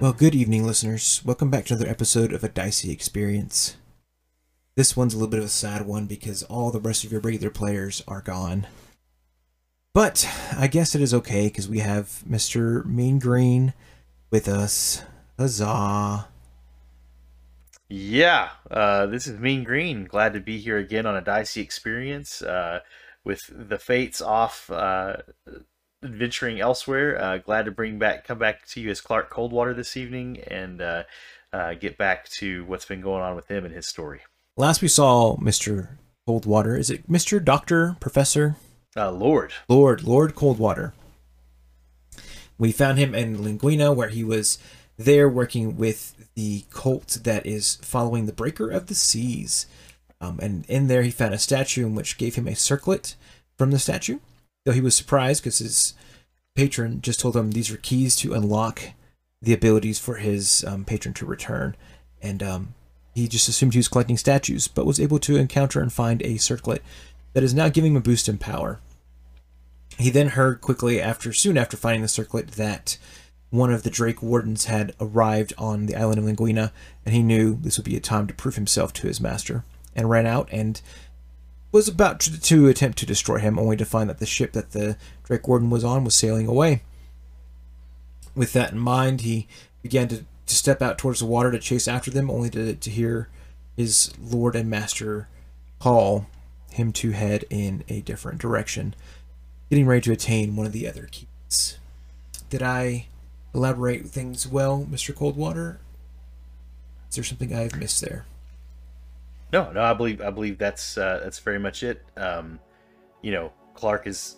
Well, good evening, listeners. Welcome back to another episode of A Dicey Experience. This one's a little bit of a sad one because all the rest of your regular players are gone. But I guess it is okay because we have Mr. Mean Green with us. Huzzah. Yeah, this is Mean Green. Glad to be here again on a dicey experience with the fates off adventuring elsewhere. Glad to come back to you as Clark Coldwater this evening and get back to what's been going on with him and his story. Last we saw Mr. Coldwater. Is it Mr. Doctor, Professor? Lord. Lord Coldwater. We found him in Linguina where he was there working with the cult that is following the Breaker of the Seas. And in there he found a statue in which gave him a circlet from the statue. Though he was surprised because his patron just told him these were keys to unlock the abilities for his patron to return. And he just assumed he was collecting statues, but was able to encounter and find a circlet that is now giving him a boost in power. He then heard soon after finding the circlet, that one of the Drake Wardens had arrived on the island of Linguina, and he knew this would be a time to prove himself to his master, and ran out and was about to attempt to destroy him, only to find that the ship that the Drake Warden was on was sailing away. With that in mind, he began to step out towards the water to chase after them, only to hear his lord and master call him to head in a different direction, getting ready to attain one of the other keys. Did I elaborate things well, Mr. Coldwater? Is there something I've missed there? No, I believe that's very much it. Clark is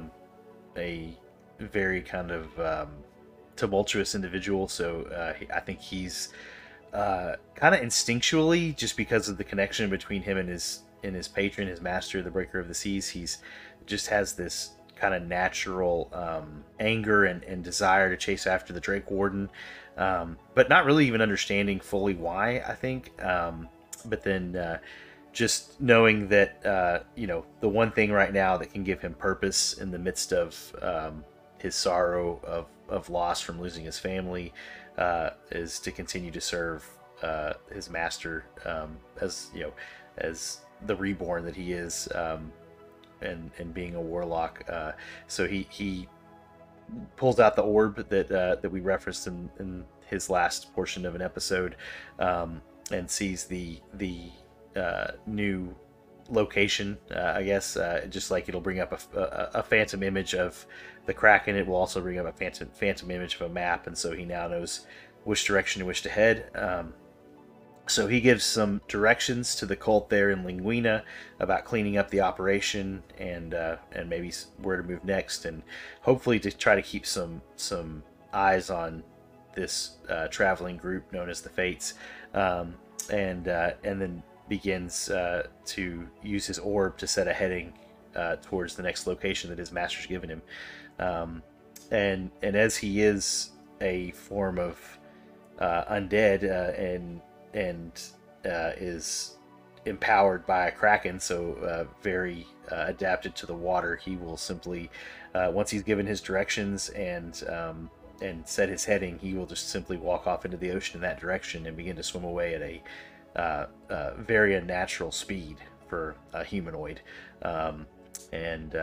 a very kind of tumultuous individual, so I think he's kind of instinctually, just because of the connection between him and his patron, his master, the Breaker of the Seas, he's just has this kind of natural anger and desire to chase after the Drake Warden, but not really even understanding fully why, I think. But then just knowing that, the one thing right now that can give him purpose in the midst of his sorrow of loss from losing his family is to continue to serve his master, as the reborn that he is, and being a warlock. So he pulls out the orb that we referenced in his last portion of an episode, and sees the new location. I guess just like it'll bring up a phantom image of the Kraken, it will also bring up a phantom image of a map, and so he now knows which direction in which to head. So he gives some directions to the cult there in Linguina about cleaning up the operation and maybe where to move next, and hopefully to try to keep some eyes on this traveling group known as the Fates, and then begins to use his orb to set a heading towards the next location that his master's given him. And as he is a form of undead, and is empowered by a Kraken, so very adapted to the water, he will simply, once he's given his directions and set his heading, he will just simply walk off into the ocean in that direction and begin to swim away at a very unnatural speed for a humanoid. And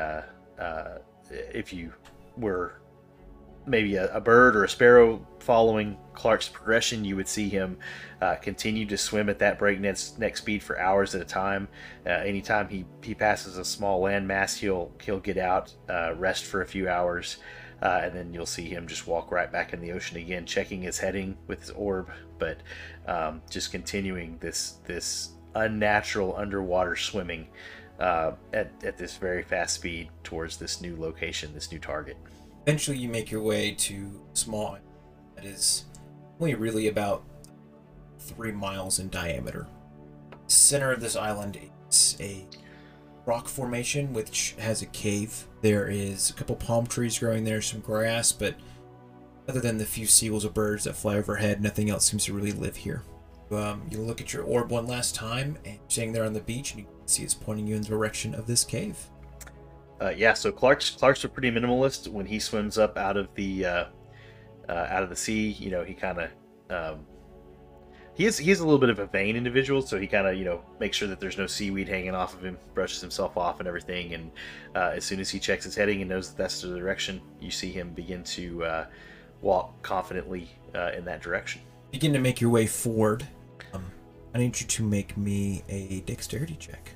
if you were maybe a bird or a sparrow following Clark's progression, you would see him continue to swim at that breakneck speed for hours at a time. Anytime he passes a small landmass, he'll get out, rest for a few hours, and then you'll see him just walk right back in the ocean again, checking his heading with his orb, but just continuing this unnatural underwater swimming at this very fast speed towards this new location, this new target. Eventually you make your way to a small island that is only really about 3 miles in diameter. The center of this island is a rock formation which has a cave. There is a couple palm trees growing there, some grass, but other than the few seagulls or birds that fly overhead, nothing else seems to really live here. You look at your orb one last time, and you're sitting there on the beach, and you can see it's pointing you in the direction of this cave. Yeah, so Clark's a pretty minimalist when he swims up out of the out of the sea. You know, he kind of he is a little bit of a vain individual, so he kind of makes sure that there's no seaweed hanging off of him, brushes himself off and everything. And as soon as he checks his heading and knows that that's the direction, you see him begin to walk confidently in that direction. Begin to make your way forward. I need you to make me a dexterity check.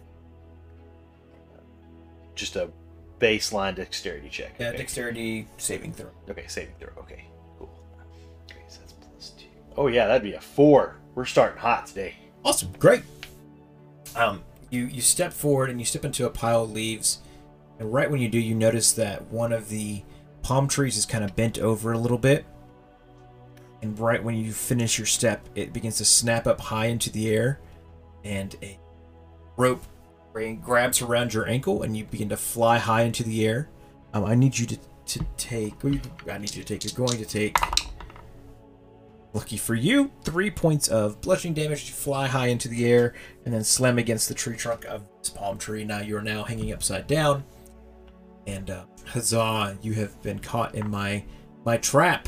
Just a baseline dexterity check. Yeah, okay? dexterity saving throw. Okay, saving throw. Okay, cool. Okay, so that's +2. Oh yeah, that'd be a 4. We're starting hot today. Awesome, great. You step forward and you step into a pile of leaves, and right when you do, you notice that one of the palm trees is kind of bent over a little bit. And right when you finish your step, it begins to snap up high into the air, and a rope grabs around your ankle, and you begin to fly high into the air. I need you to take. You're going to take. Lucky for you, 3 points of bludgeoning damage to fly high into the air, and then slam against the tree trunk of this palm tree. Now you are now hanging upside down, and huzzah! You have been caught in my trap.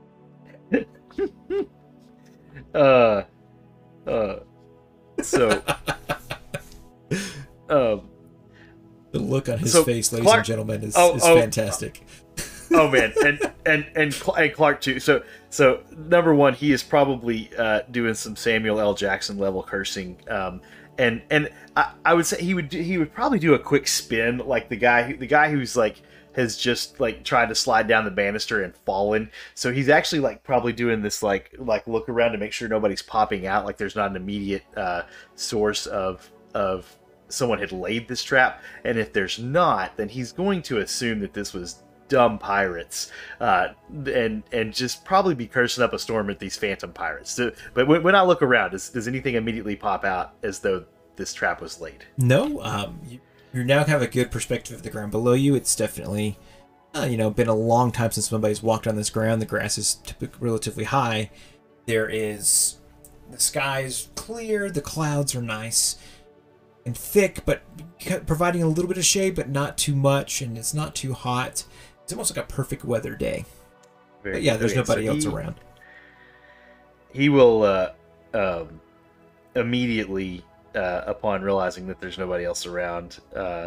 So The look on his So, face, ladies Clark- and gentlemen, is Oh, fantastic. oh man, and Clark too. So number one, he is probably doing some Samuel L. Jackson level cursing. And I would say he would probably do a quick spin like the guy who's like has just like tried to slide down the banister and fallen. So he's actually like probably doing this like look around to make sure nobody's popping out, like there's not an immediate source of someone had laid this trap. And if there's not, then he's going to assume that this was dumb pirates, and just probably be cursing up a storm at these phantom pirates. So, but when I look around, does anything immediately pop out as though this trap was laid? No, you now have a good perspective of the ground below you. It's definitely, been a long time since somebody's walked on this ground. The grass is relatively high. The sky's clear. The clouds are nice and thick, but providing a little bit of shade, but not too much, and it's not too hot. It's almost like a perfect weather day. But yeah, there's nobody else around. He will immediately, upon realizing that there's nobody else around,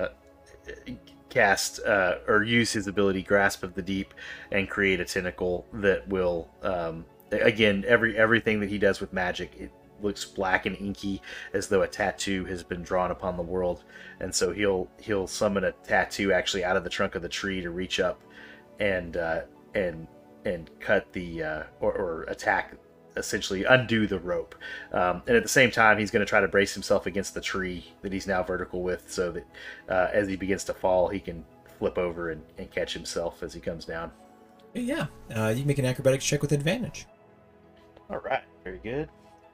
cast or use his ability Grasp of the Deep and create a tentacle that will, again, everything that he does with magic, it looks black and inky as though a tattoo has been drawn upon the world. And so he'll summon a tattoo actually out of the trunk of the tree to reach up and cut the or attack, essentially undo the rope. And at the same time, he's going to try to brace himself against the tree that he's now vertical with, so that as he begins to fall, he can flip over and catch himself as he comes down. Yeah, you make an acrobatics check with advantage. All right, very good.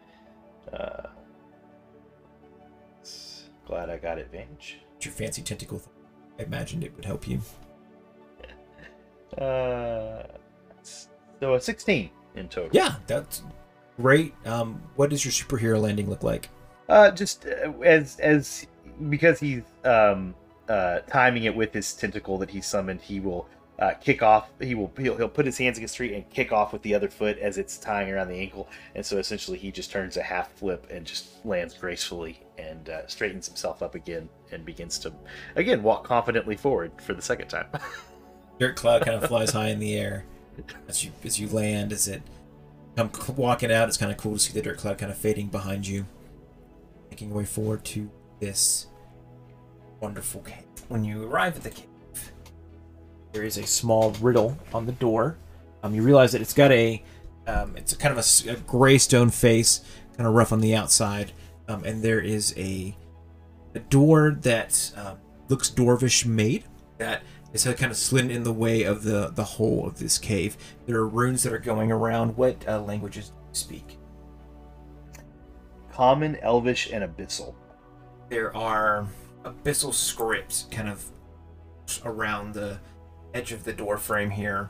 Glad I got advantage. It's your fancy tentacle thing. I imagined it would help you. So a 16 in total. Yeah, that's great. What does your superhero landing look like? Just as because he's timing it with his tentacle that he summoned, he will kick off. He'll put his hands against the tree and kick off with the other foot as it's tying around the ankle, and so essentially he just turns a half flip and just lands gracefully and straightens himself up again and begins to again walk confidently forward for the second time. Dirt cloud kind of flies high in the air as you land. As it come walking out, it's kind of cool to see the dirt cloud kind of fading behind you, making your way forward to this wonderful cave. When you arrive at the cave, there is a small riddle on the door. You realize that it's got it's a kind of a gray stone face, kind of rough on the outside, and there is a door that looks dwarvish made, that is kind of slid in the way of the whole of this cave. There are runes that are going around. What languages do you speak? Common, Elvish, and Abyssal. There are abyssal scripts kind of around the edge of the door frame here.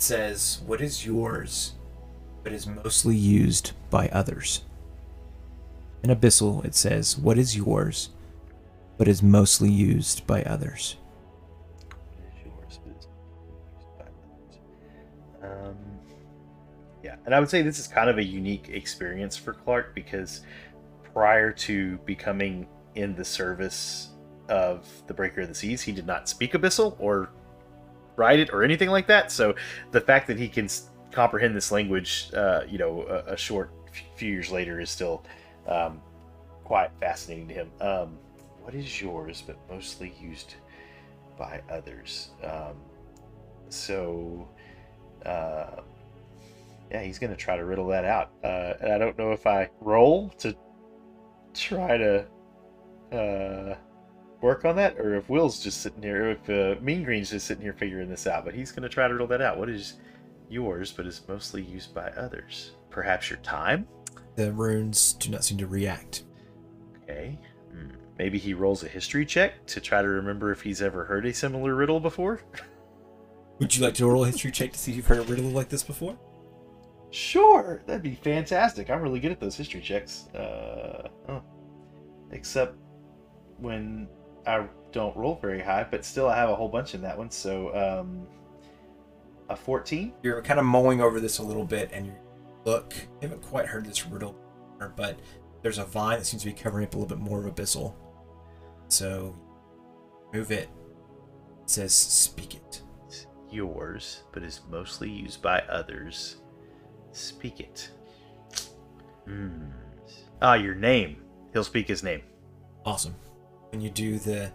says, "What is yours, but is mostly used by others?" In Abyssal, it says, "What is yours, but is mostly used by others?" What is yours, but is used by others? Yeah, and I would say this is kind of a unique experience for Clark because prior to becoming in the service of the Breaker of the Seas, he did not speak Abyssal or write it or anything like that. So the fact that he can comprehend this language, a short few years later, is still quite fascinating to him. What is yours, but mostly used by others? Yeah, he's going to try to riddle that out. And I don't know if I roll to try to work on that, or if Will's just sitting here, or if Mean Green's just sitting here figuring this out. But he's going to try to riddle that out. What is yours, but is mostly used by others? Perhaps your time? The runes do not seem to react. Okay. Maybe he rolls a history check to try to remember if he's ever heard a similar riddle before? Would you like to roll a history check to see if you've heard a riddle like this before? Sure, that'd be fantastic. I'm really good at those history checks. Except when I don't roll very high, but still I have a whole bunch in that one. So, a 14? You're kind of mulling over this a little bit, and you look. You haven't quite heard this riddle, but there's a vine that seems to be covering up a little bit more of Abyssal. So, move it. It says, "Speak it." It's yours, but is mostly used by others. Speak it. Your name. He'll speak his name. Awesome. When you do, the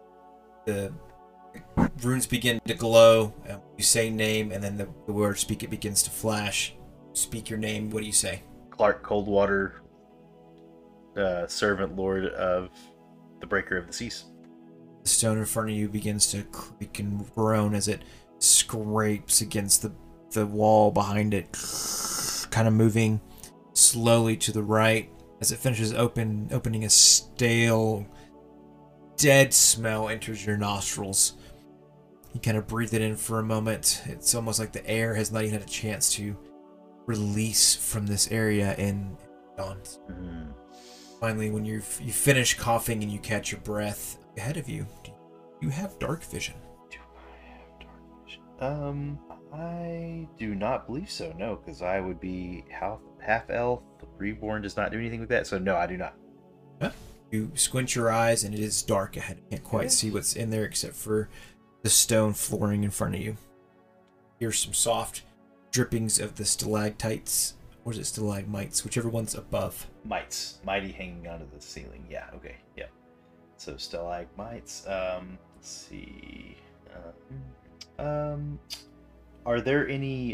runes begin to glow. You say name, and then the word "speak it" begins to flash. Speak your name. What do you say? Clark Coldwater, servant lord of the Breaker of the Seas. The stone in front of you begins to creak and groan as it scrapes against the wall behind it, kind of moving slowly to the right as it finishes opening. A stale, dead smell enters your nostrils. You kind of breathe it in for a moment. It's almost like the air has not even had a chance to release from this area and dawn. Finally, when you finish coughing and you catch your breath, ahead of you, do you have dark vision? Do I have dark vision? I do not believe so, no, because I would be half elf. Reborn does not do anything with that, so no, I do not. Huh? You squint your eyes and it is dark ahead. You can't quite see what's in there except for the stone flooring in front of you. Here's some soft drippings of the stalactites, or is it stalagmites, whichever one's above. Mighty hanging onto the ceiling. Yeah, okay, yeah. So stalagmites. Let's see. Are there any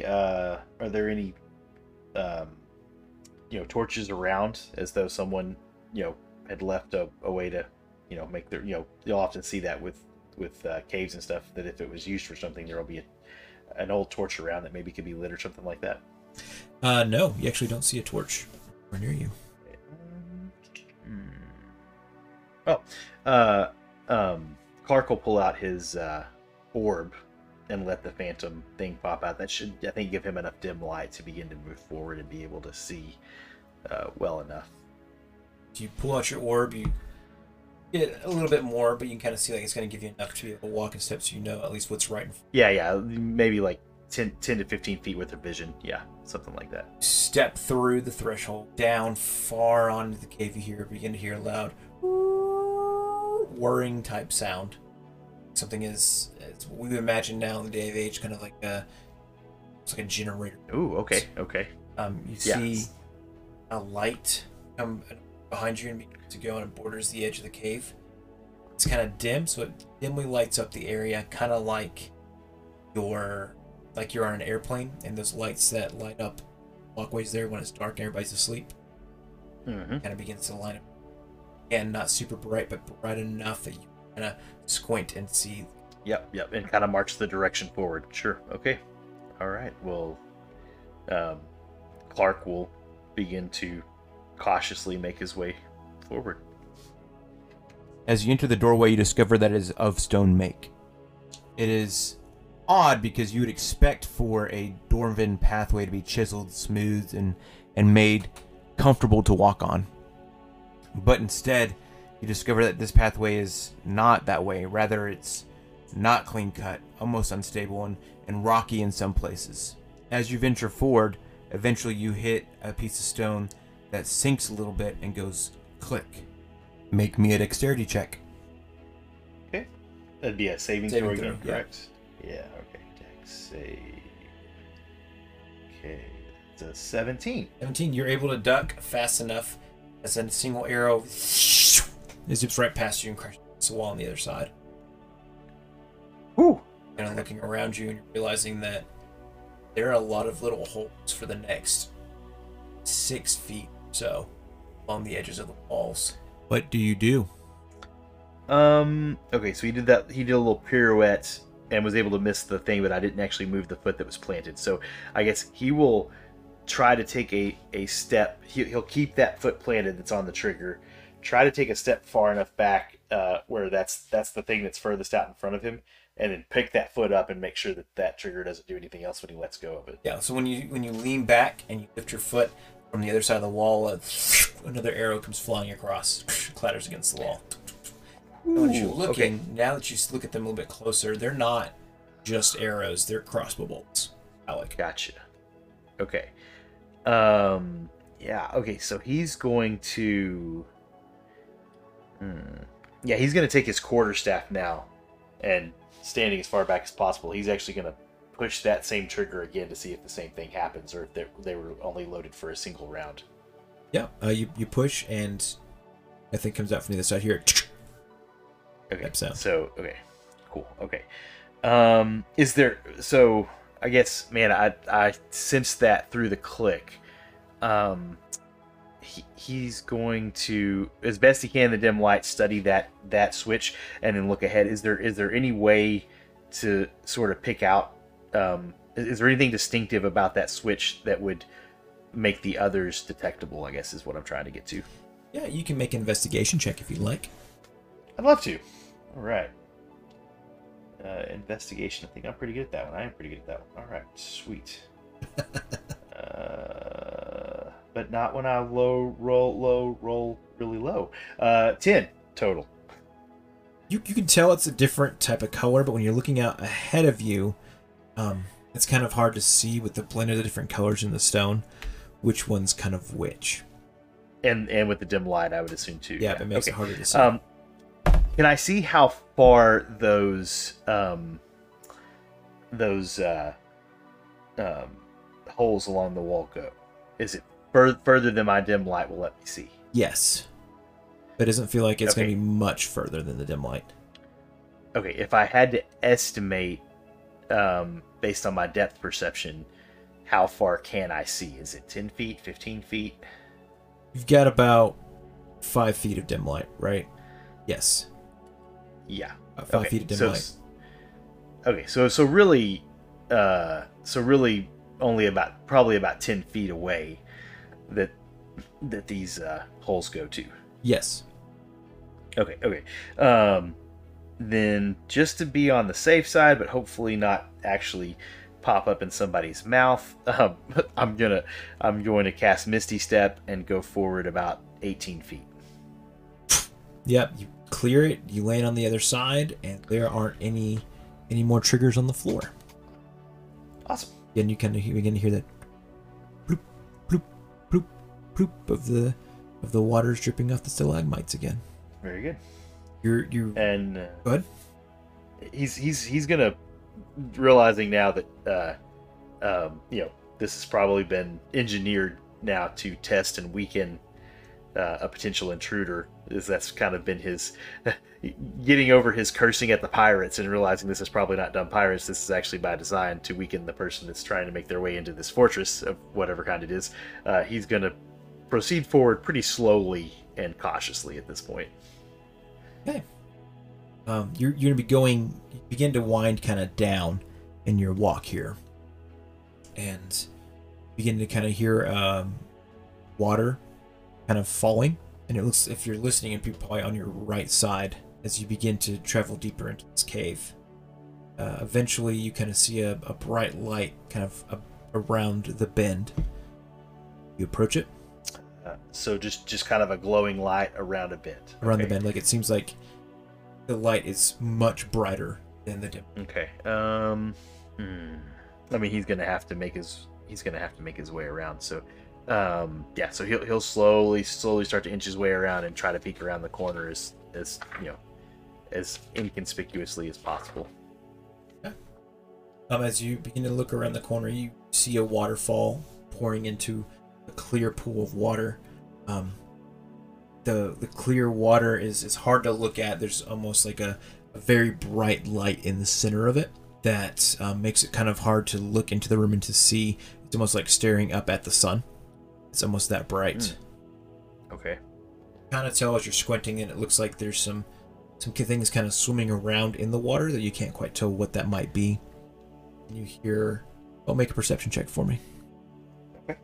torches around, as though someone had left a way to make their you'll often see that with caves and stuff, that if it was used for something, there will be an old torch around that maybe could be lit or something like that. No, you actually don't see a torch near you. Clark will pull out his orb and let the phantom thing pop out. That should, I think, give him enough dim light to begin to move forward and be able to see well enough. You pull out your orb, you get a little bit more, but you can kind of see like it's going to give you enough to be able to walk in steps so you know at least what's right in front. Yeah, maybe like 10 to 15 feet worth of vision. Yeah, something like that. Step through the threshold, down far onto the cave. You begin to hear a loud whirring type sound. Something is what we imagine now in the day of age, kind of like it's like a generator. Ooh, okay. You see a light come behind you and begins to go, and it borders the edge of the cave. It's kind of dim, so it dimly lights up the area, kind of like you're on an airplane, and those lights that light up walkways there when it's dark and everybody's asleep. Kind of begins to line up. Again, not super bright, but bright enough that you kind of squint and see. Yep, and kind of march the direction forward. Sure, okay. All right, well, Clark will begin to cautiously make his way forward. As you enter the doorway, you discover that it is of stone make. It is odd because you would expect for a dwarven pathway to be chiseled, smoothed, and made comfortable to walk on. But instead, you discover that this pathway is not that way. Rather, it's not clean cut, almost unstable, and rocky in some places. As you venture forward, eventually you hit a piece of stone that sinks a little bit and goes click. Make me a dexterity check. Okay. That'd be a saving throw again, correct? Yeah, okay. Dex save. Okay. It's a 17. 17, you're able to duck fast enough as a single arrow it zips right past you and crashes the wall on the other side. Whew. Kind of looking around you and you're realizing that there are a lot of little holes for the next 6 feet or so along the edges of the walls. What do you do? Okay, so he did that. He did a little pirouette and was able to miss the thing, but I didn't actually move the foot that was planted. So I guess he will try to take a step. He'll keep that foot planted that's on the trigger. Try to take a step far enough back where that's the thing that's furthest out in front of him, and then pick that foot up and make sure that that trigger doesn't do anything else when he lets go of it. Yeah. So when you lean back and you lift your foot from the other side of the wall, another arrow comes flying across, clatters against the wall. Ooh, as you're looking, okay. Now that you look at them a little bit closer, they're not just arrows; they're crossbow bolts. Alec. Gotcha. Okay. Yeah. Okay. So he's going to. Yeah, he's going to take his quarterstaff now, and standing as far back as possible, he's actually going to push that same trigger again to see if the same thing happens, or if they were only loaded for a single round. Yeah. You push, and I think comes out from the other side here. Okay. So okay, cool. Okay. Is there? So I guess, man, I sensed that through the click. He's going to, as best he can, the dim light, study that switch and then look ahead. Is there any way to sort of pick out? Is there anything distinctive about that switch that would make the others detectable? I guess is what I'm trying to get to. Yeah, you can make an investigation check if you'd like. I'd love to. All right. Investigation. I think I'm pretty good at that one. I am pretty good at that one. All right. Sweet. But not when I roll really low. 10 total. You can tell it's a different type of color, but when you're looking out ahead of you, it's kind of hard to see with the blend of the different colors in the stone, which one's kind of which. And with the dim light, I would assume too. Yeah, it makes it harder to see. Can I see how far those holes along the wall go? Is it further than my dim light will let me see? Yes. But it doesn't feel like it's going to be much further than the dim light. Okay, if I had to estimate, based on my depth perception, how far can I see? Is it 10 feet, 15 feet? You've got about 5 feet of dim light, right? Yes. Yeah. 5 feet of dim light. Okay, so really only probably about 10 feet away that these holes go to. Yes. Okay. Then just to be on the safe side, but hopefully not actually pop up in somebody's mouth, I'm going to cast Misty Step and go forward about 18 feet. Yep, you clear it, you land on the other side, and there aren't any more triggers on the floor. Awesome. And you begin to hear that bloop, bloop, bloop, bloop of the waters dripping off the stalagmites again. Very good. You and go ahead. He's gonna, realizing now that this has probably been engineered now to test and weaken a potential intruder. That's kind of been his getting over his cursing at the pirates and realizing this is probably not dumb pirates. This is actually by design to weaken the person that's trying to make their way into this fortress of whatever kind it is. He's going to proceed forward pretty slowly and cautiously at this point. Okay. You're going to be going, you begin to wind kind of down in your walk here. And begin to kind of hear water kind of falling. And it looks, if you're listening, it'd be probably on your right side as you begin to travel deeper into this cave. Eventually, you kind of see a bright light kind of around the bend. You approach it. So just kind of a glowing light around a bend. Around Okay. the bend, like it seems like the light is much brighter than the dim. Okay. I mean, he's gonna have to make his way around. So, yeah. So he'll slowly start to inch his way around and try to peek around the corner as as inconspicuously as possible. As you begin to look around the corner, you see a waterfall pouring into a clear pool of water. The clear water is hard to look at. There's almost like a very bright light in the center of it that makes it kind of hard to look into the room and to see. It's almost like staring up at the sun. It's almost that bright. Okay. Kind of tell as you're squinting, and it looks like there's some things kind of swimming around in the water that you can't quite tell what that might be. And you hear, make a perception check for me. Okay.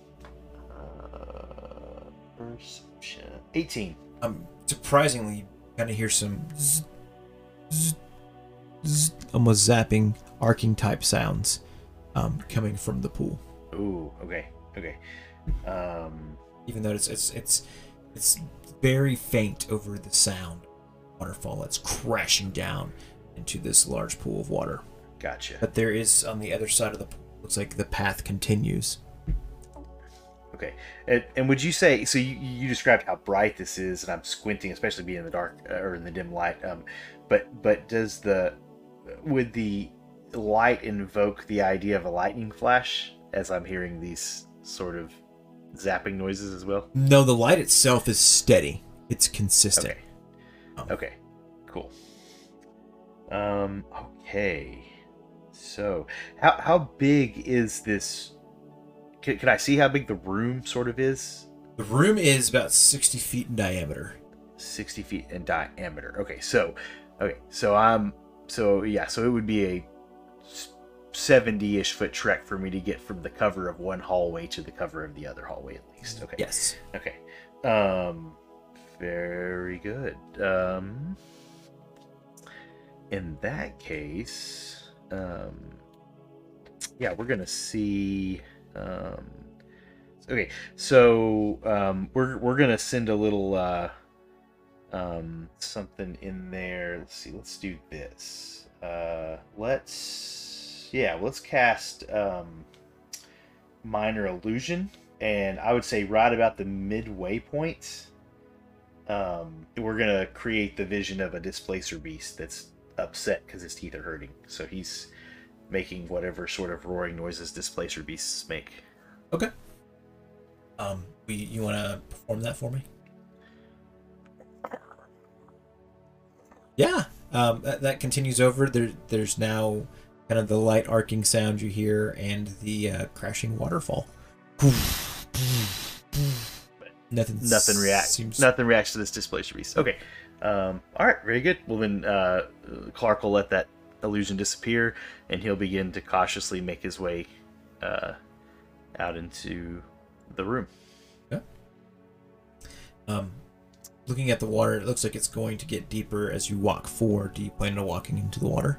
Perception. 18. Surprisingly, you kind of hear some zzz, zzz, zzz, almost zapping, arcing type sounds coming from the pool. Ooh. Okay. Okay. Even though it's very faint over the sound waterfall that's crashing down into this large pool of water. Gotcha. But there is on the other side of the pool, looks like the path continues. Okay. And would you say, so you described how bright this is, and I'm squinting, especially being in the dark or in the dim light. But would the light invoke the idea of a lightning flash as I'm hearing these sort of zapping noises as well? No, the light itself is steady. It's consistent. Okay. Okay. Cool. Okay. So, how big is this? Can I see how big the room sort of is? The room is about 60 feet in diameter. 60 feet in diameter. Okay. So it would be a 70-ish foot trek for me to get from the cover of one hallway to the cover of the other hallway at least. Okay. Yes. Okay. Very good. In that case, yeah, we're gonna see. Okay, so we're gonna send a little something in there. Let's see. Let's do this. Let's cast minor illusion, and I would say right about the midway point, we're gonna create the vision of a displacer beast that's upset because his teeth are hurting. So he's making whatever sort of roaring noises displacer beasts make. Okay. You want to perform that for me? Yeah. That continues over. There's now kind of the light arcing sound you hear and the crashing waterfall. Nothing reacts to this displacer beast. Okay. All right. Very good. Well then, Clark will let that illusion disappear, and he'll begin to cautiously make his way out into the room. Yeah. Looking at the water, it looks like it's going to get deeper as you walk forward. Do you plan on walking into the water?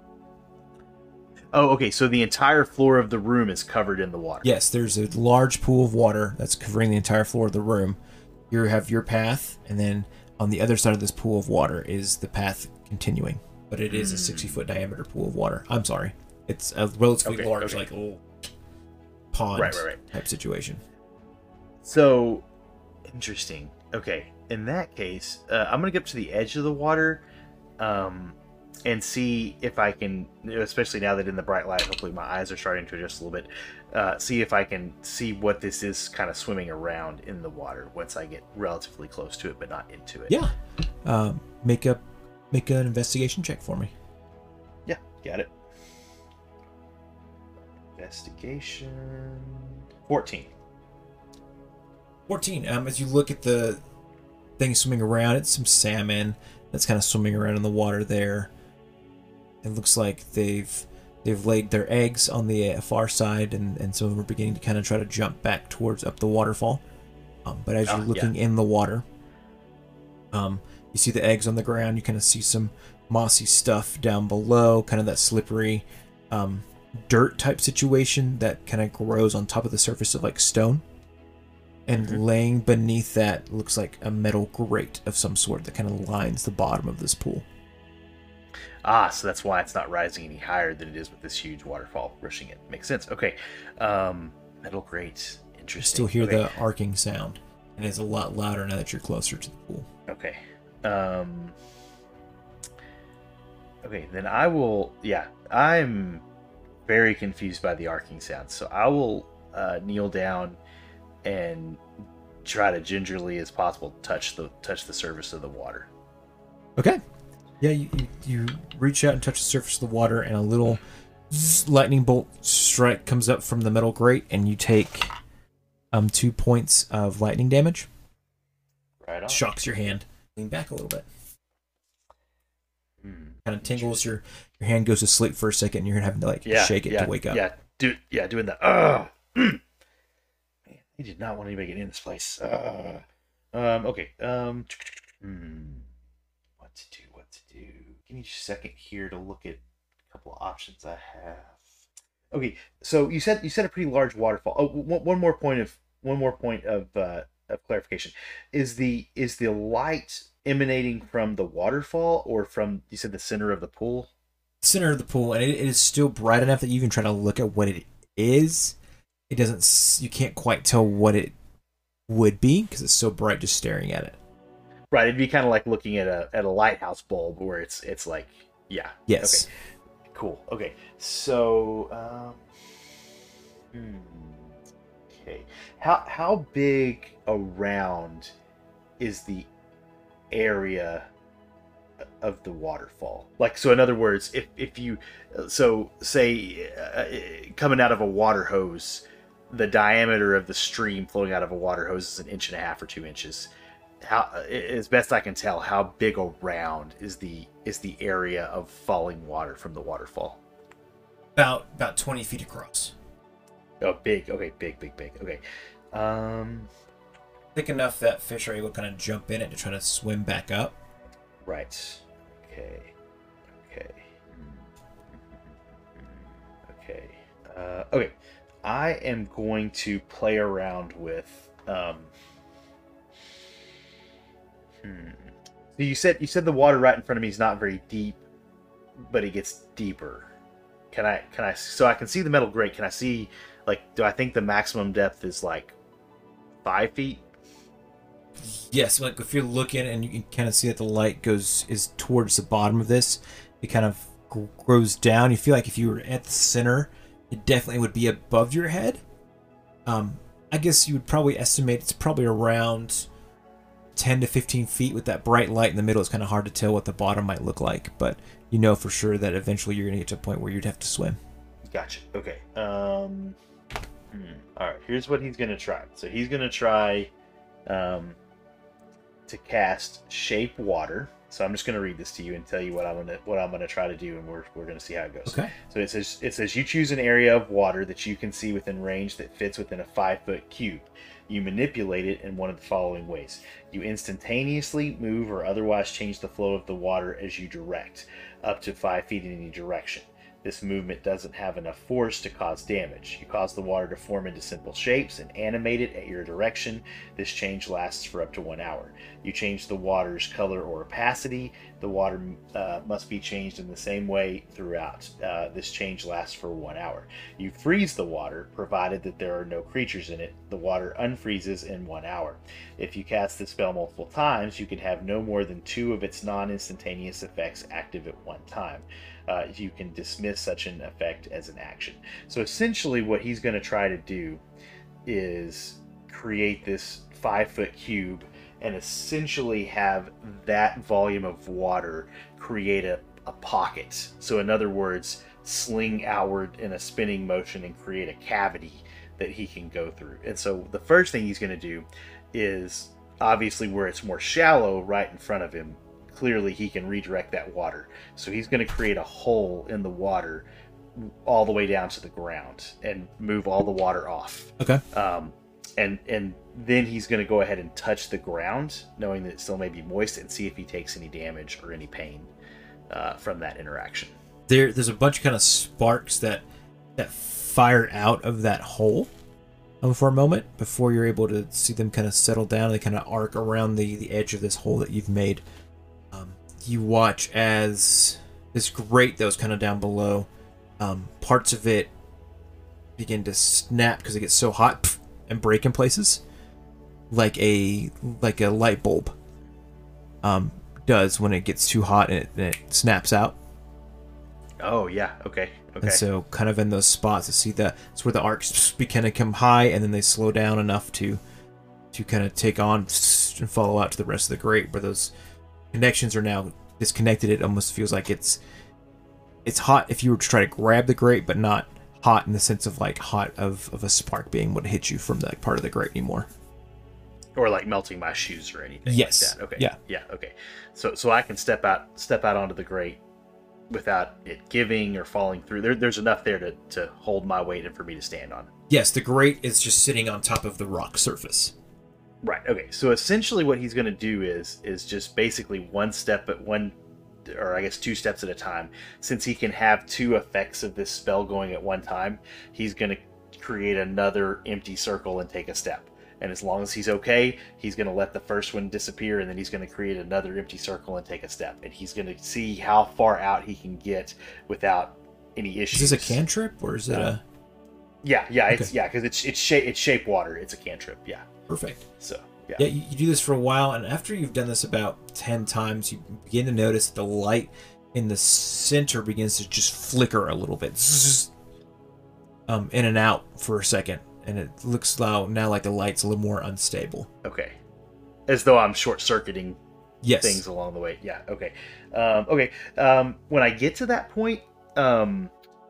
Oh, okay. So the entire floor of the room is covered in the water. Yes, there's a large pool of water that's covering the entire floor of the room. You have your path, and then on the other side of this pool of water is the path continuing. But it is a 60-foot diameter pool of water. I'm sorry. It's a relatively large, like, little pond type situation. So, interesting. Okay. In that case, I'm going to get up to the edge of the water and see if I can, especially now that in the bright light, hopefully my eyes are starting to adjust a little bit, see if I can see what this is kind of swimming around in the water once I get relatively close to it, but not into it. Yeah. Make an investigation check for me. Yeah, got it. Investigation 14. 14. As you look at the thing swimming around, it's some salmon that's kind of swimming around in the water there. It looks like they've laid their eggs on the far side, and some of them are beginning to kind of try to jump back towards up the waterfall. But as you're looking in the water, You see the eggs on the ground. You kind of see some mossy stuff down below, kind of that slippery dirt type situation that kind of grows on top of the surface of like stone. And laying beneath that looks like a metal grate of some sort that kind of lines the bottom of this pool. Ah, so that's why it's not rising any higher than it is with this huge waterfall rushing it. Makes sense. Okay. Metal grate. Interesting. You still hear the arcing sound, and it's a lot louder now that you're closer to the pool. Okay. Okay, then I will... Yeah, I'm very confused by the arcing sound, so I will kneel down and try to gingerly as possible touch the surface of the water. Okay. Yeah, you reach out and touch the surface of the water, and a little lightning bolt strike comes up from the metal grate, and you take 2 points of lightning damage. Right on. Shocks your hand. Lean back a little bit. Kind of tingles. Your hand goes to sleep for a second, and you're having to shake it to wake up. Doing that. Man, he did not want anybody getting in this place. Okay. What to do? Give me just a second here to look at a couple of options I have. Okay, so you said a pretty large waterfall. Oh, one more point of clarification. Is the light emanating from the waterfall or from, you said, the center of the pool? Center of the pool, and it is still bright enough that you can try to look at what it is. It doesn't. You can't quite tell what it would be because it's so bright just staring at it. Right, it'd be kind of like looking at a lighthouse bulb where it's like, yeah. Yes. Okay. Cool. Okay. So, okay. How big around is the area of the waterfall? Like, so in other words, if you, so say coming out of a water hose, the diameter of the stream flowing out of a water hose is 1.5 inches or 2 inches. How, as best I can tell, how big around is the area of falling water from the waterfall? About 20 feet across. Oh, big. Okay, big. Okay. Thick enough that fish are able to kind of jump in it to try to swim back up. Right. Okay. Okay. I am going to play around with. So you said the water right in front of me is not very deep, but it gets deeper. Can I? So I can see the metal grate. Can I see? Like, do I think the maximum depth is like 5 feet? Yes, like if you're looking and you can kind of see that the light is towards the bottom of this, it kind of grows down. You feel like if you were at the center, it definitely would be above your head. I guess you would probably estimate it's probably around 10 to 15 feet with that bright light in the middle. It's kind of hard to tell what the bottom might look like, but you know for sure that eventually you're going to get to a point where you'd have to swim. Gotcha. Okay. All right. Here's what he's going to try. So he's going to try to cast Shape Water. So I'm just going to read this to you and tell you what I'm going to try to do, and we're going to see how it goes. Okay. So it says you choose an area of water that you can see within range that fits within a 5-foot cube. You manipulate it in one of the following ways. You instantaneously move or otherwise change the flow of the water as you direct, up to 5 feet in any direction. This movement doesn't have enough force to cause damage. You cause the water to form into simple shapes and animate it at your direction. This change lasts for up to 1 hour. You change the water's color or opacity. The water must be changed in the same way throughout. This change lasts for 1 hour. You freeze the water, provided that there are no creatures in it. The water unfreezes in 1 hour. If you cast this spell multiple times, you can have no more than 2 of its non-instantaneous effects active at one time. You can dismiss such an effect as an action. So essentially what he's going to try to do is create this 5-foot cube and essentially have that volume of water create a pocket. So in other words, sling outward in a spinning motion and create a cavity that he can go through. And so the first thing he's going to do is, obviously where it's more shallow right in front of him, clearly he can redirect that water. So he's going to create a hole in the water all the way down to the ground and move all the water off. Okay. and then he's going to go ahead and touch the ground, knowing that it still may be moist, and see if he takes any damage or any pain from that interaction. There's a bunch of kind of sparks that fire out of that hole for a moment before you're able to see them kind of settle down. They kind of arc around the edge of this hole that you've made. You watch as this grate that was kind of down below, parts of it begin to snap because it gets so hot and break in places, like a light bulb does when it gets too hot and it snaps out. Oh yeah, okay. And so kind of in those spots, you see that's where the arcs begin to come high, and then they slow down enough to kind of take on and follow out to the rest of the grate, where those connections are now disconnected. It almost feels like it's hot if you were to try to grab the grate, but not hot in the sense of like hot of a spark being able to hit you from that part of the grate anymore. Or like melting my shoes or anything yes. like that. Okay. Yeah. Yeah, okay. So I can step out onto the grate without it giving or falling through. There's enough there to hold my weight and for me to stand on. Yes, the grate is just sitting on top of the rock surface. Right. Okay. So essentially what he's going to do is just basically one step at one, or I guess 2 steps at a time. Since he can have 2 effects of this spell going at one time, he's going to create another empty circle and take a step. And as long as he's okay, he's going to let the first one disappear, and then he's going to create another empty circle and take a step. And he's going to see how far out he can get without any issues. Is this a cantrip, or is it a... Yeah, Okay. because it's shape water. It's a cantrip, yeah. Perfect. So, yeah. Yeah, you do this for a while, and after you've done this about 10 times, you begin to notice that the light in the center begins to just flicker a little bit. In and out for a second. And it looks now like the light's a little more unstable. Okay. As though I'm short-circuiting Yes. things along the way. Yeah, okay. When I get to that point, have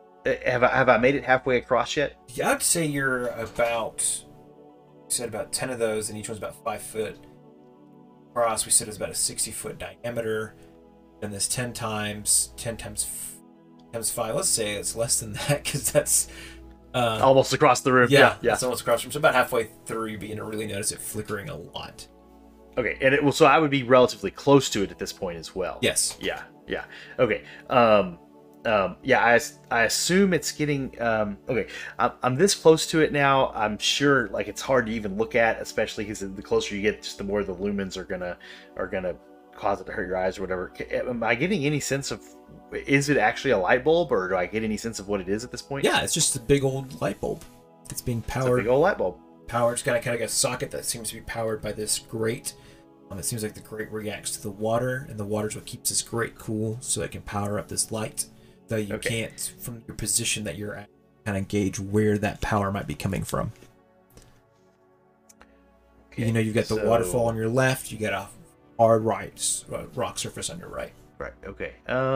I made it halfway across yet? Yeah, I'd say you're about... We said about 10 of those, and each one's about 5 foot across. We said it was about a 60-foot diameter. And this 10 times 5. Let's say it's less than that, because that's... Almost across the room. Yeah, Yeah. it's almost across from. So about halfway through, you begin to really notice it flickering a lot. Okay, and so I would be relatively close to it at this point as well. Yes. Yeah. Okay. I assume it's getting. Okay, I'm this close to it now. I'm sure, like, it's hard to even look at, especially because the closer you get, just the more the lumens are gonna cause it to hurt your eyes or whatever. Am I getting any sense of? Is it actually a light bulb, or do I get any sense of what it is at this point? Yeah, it's just a big old light bulb. It's being powered. It's a big old light bulb. It's got kind of a socket that seems to be powered by this grate. It seems like the grate reacts to the water, and the water is what keeps this grate cool, so it can power up this light. Though you can't, from your position that you're at, kind of gauge where that power might be coming from. Okay, You know, you've got the waterfall on your left, you got a hard rock surface on your right. Right. Okay.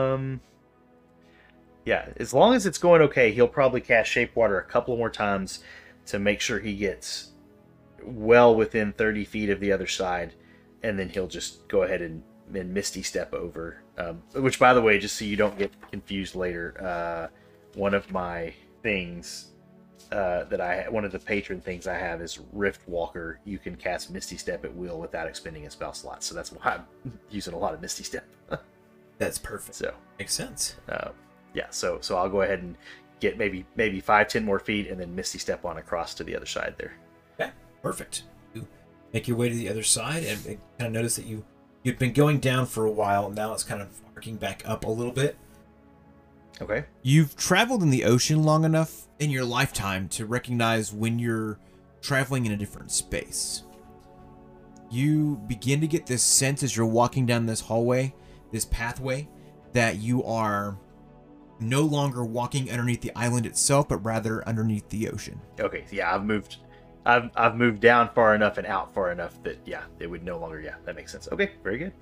Yeah. As long as it's going okay, he'll probably cast Shape Water a couple more times to make sure he gets well within 30 feet of the other side, and then he'll just go ahead and Misty Step over. Which, by the way, just so you don't get confused later, one of my things one of the patron things I have is Rift Walker. You can cast Misty Step at will without expending a spell slot, so that's why I'm using a lot of Misty Step. That's perfect. So makes sense. Yeah, so I'll go ahead and get maybe 5-10 more feet, and then Misty Step on across to the other side there. Okay, perfect. You make your way to the other side, and kind of notice that you'd been going down for a while. Now it's kind of arcing back up a little bit. Okay. You've traveled in the ocean long enough in your lifetime to recognize when you're traveling in a different space. You begin to get this sense as you're walking down this hallway, this pathway, that you are no longer walking underneath the island itself, but rather underneath the ocean. Okay. Yeah, I've moved down far enough and out far enough that it would no longer. Yeah, that makes sense. Okay, very good.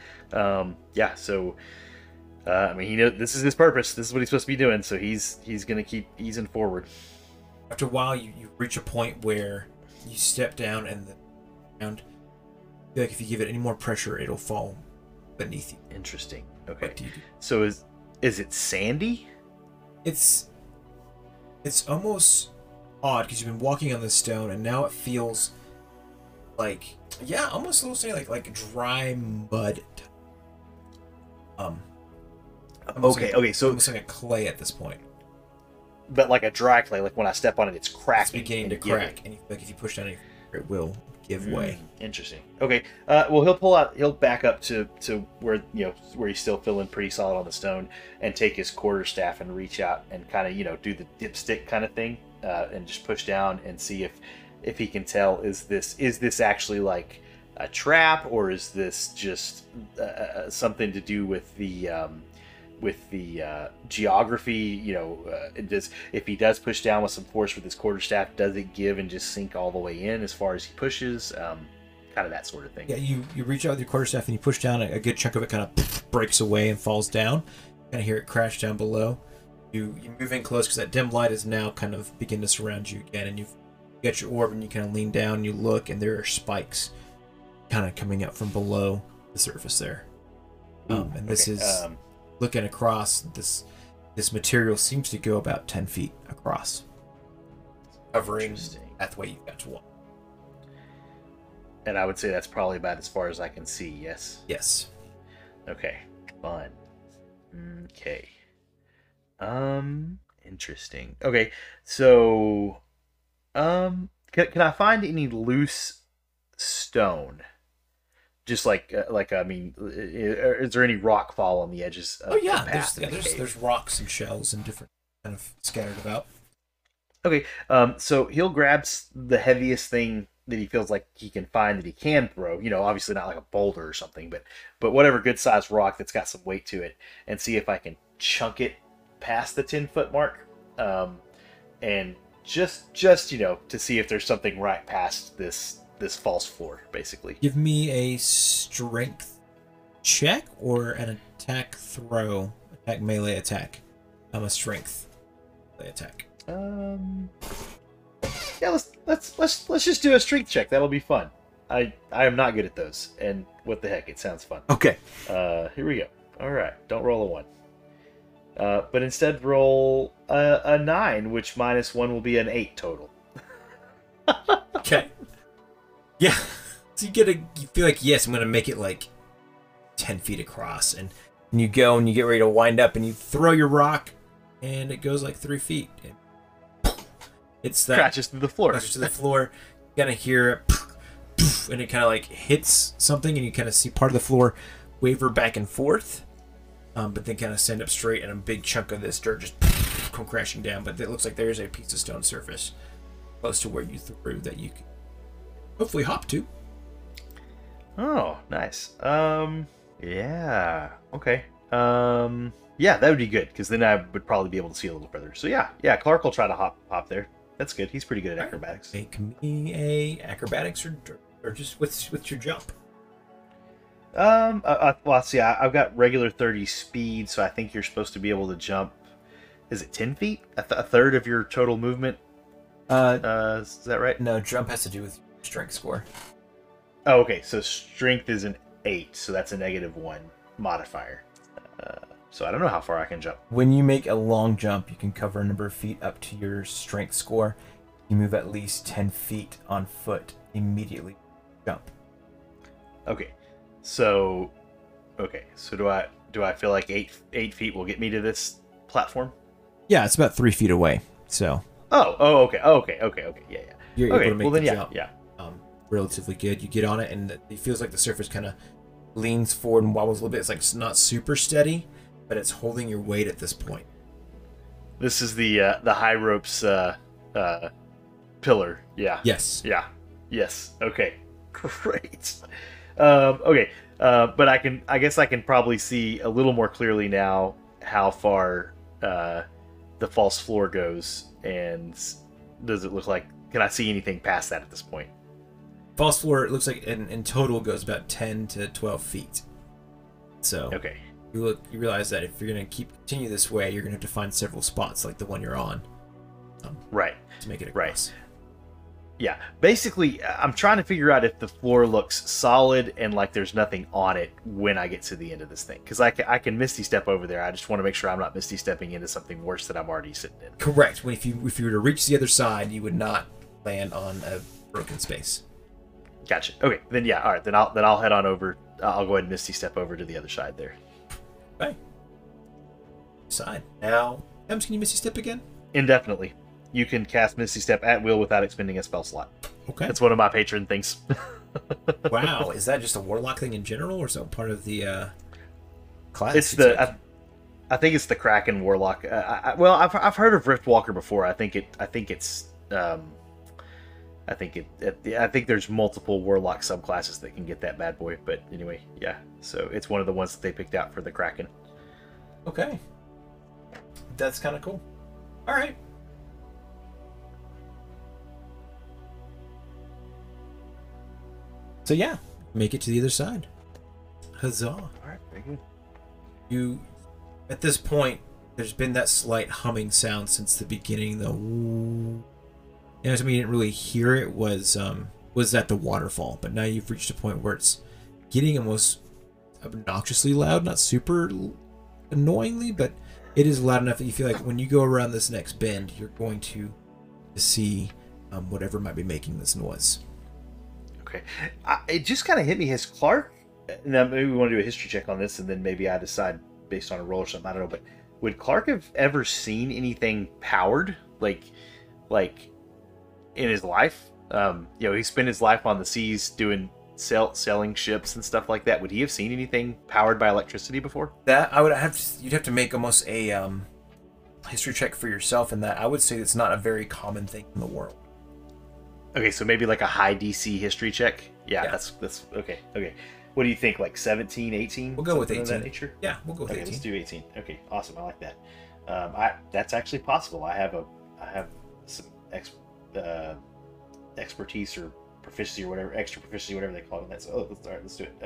So I mean, he knows this is his purpose. This is what he's supposed to be doing. So he's gonna keep easing forward. After a while, you reach a point where you step down, and the ground, I feel like if you give it any more pressure, it'll fall beneath you. Interesting. Okay. What do you do? So is it sandy? It's almost odd because you've been walking on this stone, and now it feels like, yeah, almost a little say like dry mud. Okay, so almost like a clay at this point. but like a dry clay, like when I step on it, it's It's cracking. beginning to and giving. crack, and like if you push down, it will give way. Interesting. Okay. Well, he'll back up to where where he's still feeling pretty solid on the stone, and take his quarterstaff and reach out and kind of do the dipstick kind of thing, and just push down and see if he can tell is this actually like a trap, or is this just something to do with the geography. If he does push down with some force with his quarterstaff, does it give and just sink all the way in as far as he pushes? Kind of that sort of thing. Yeah, you reach out with your quarterstaff and you push down. A good chunk of it kind of breaks away and falls down. Kind of hear it crash down below. You move in close because that dim light is now kind of begin to surround you again, and you get your orb and you kind of lean down. And you look, and there are spikes kind of coming up from below the surface there. And this is looking across. This material seems to go about 10 feet across, covering the pathway you've got to walk. And I would say that's probably about as far as I can see, yes? Yes. Okay, fun. Okay. Interesting. Okay, so, can I find any loose stone? Just I mean, is there any rock fall on the edges of the path? There's rocks and shells and different kind of scattered about. Okay, so he'll grab the heaviest thing that he feels like he can find that he can throw. Obviously not like a boulder or something, but whatever good sized rock that's got some weight to it, and see if I can chunk it past the 10-foot mark, and just to see if there's something right past this false floor, basically. Give me a strength check or an attack melee attack. I'm a strength melee attack. Yeah, let's just do a strength check. That'll be fun. I am not good at those, and what the heck, it sounds fun. Okay. Here we go. All right, don't roll a 1. But instead roll a 9, which -1 will be an 8 total. Okay. Yeah. So you feel like, yes, I'm gonna make it like 10 feet across, and you go and you get ready to wind up, and you throw your rock, and it goes like 3 feet. And it's that Crashes through the floor. Crashes to the floor. You kind of hear it, and it kind of like hits something, and you kind of see part of the floor waver back and forth, but then kind of stand up straight, and a big chunk of this dirt just come crashing down. But it looks like there's a piece of stone surface close to where you threw that you can hopefully hop to. Oh, nice. Yeah. Okay. Yeah, that would be good, because then I would probably be able to see a little further. So yeah, Clark will try to hop there. That's good. He's pretty good at acrobatics. Make me a acrobatics or just with your jump. Well, see, I've got regular 30 speed, so I think you're supposed to be able to jump. Is it 10 feet? A third of your total movement? Is that right? No, jump has to do with your strength score. Oh, okay. So strength is an 8, so that's a -1 modifier. So I don't know how far I can jump. When you make a long jump, you can cover a number of feet up to your strength score. You move at least 10 feet on foot immediately. Jump. Okay. So do I feel like 8 feet will get me to this platform? Yeah, it's about 3 feet away. So. Okay. Yeah. You're Okay. able to make Well, then, the yeah. jump. Relatively good. You get on it, and it feels like the surface kind of leans forward and wobbles a little bit. It's like it's not super steady, but it's holding your weight at this point. This is the high ropes pillar. Yeah. Yes. Yeah. Yes. Okay. Great. Okay. But I guess I can probably see a little more clearly now how far the false floor goes, and does it look like? Can I see anything past that at this point? False floor, it looks like in total goes about 10 to 12 feet. So Okay. you realize that if you're going to continue this way, you're going to have to find several spots like the one you're on. Right. To make it across. Yeah, basically, I'm trying to figure out if the floor looks solid and like there's nothing on it when I get to the end of this thing. Because I can Misty Step over there. I just want to make sure I'm not Misty Stepping into something worse that I'm already sitting in. Correct. If you were to reach the other side, you would not land on a broken space. Gotcha. Okay, then yeah, all right. Then I'll head on over. I'll go ahead and Misty Step over to the other side there. Okay. Side. Now, Ems, can you Misty Step again? Indefinitely. You can cast Misty Step at will without expending a spell slot. Okay. That's one of my patron things. Wow. Is that just a warlock thing in general, or is that part of the class? It's the. I think it's the Kraken Warlock. Well, I've heard of Riftwalker before. I think there's multiple Warlock subclasses that can get that bad boy. But anyway, yeah. So it's one of the ones that they picked out for the Kraken. Okay. That's kind of cool. All right. So yeah, make it to the other side. Huzzah! All right, very good. You, at this point, there's been that slight humming sound since the beginning. The woo. You know, I mean, you didn't really hear it. Was at the waterfall, but now you've reached a point where it's getting almost obnoxiously loud. Not super annoyingly, but it is loud enough that you feel like when you go around this next bend, you're going to see whatever might be making this noise. Okay. It just kind of hit me. Has Clark... Now, maybe we want to do a history check on this, and then maybe I decide based on a roll or something. I don't know, but would Clark have ever seen anything powered? Like in his life? He spent his life on the seas doing selling ships and stuff like that. Would he have seen anything powered by electricity before? That you'd have to make almost a history check for yourself, and that I would say it's not a very common thing in the world. Okay, so maybe like a high DC history check. Yeah. That's okay. Okay. What do you think? Like 17, 18? We'll go with 18. Of that nature? Yeah, we'll go with 18. Let's do 18. Okay, awesome. I like that. That's actually possible. I have some expertise or proficiency or whatever, extra proficiency, whatever they call it. That's let's do it.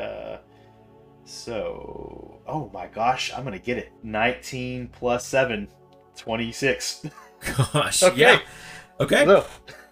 Oh my gosh, I'm gonna get it. 19 plus 7, 26. Gosh, Okay. yeah. Okay. So,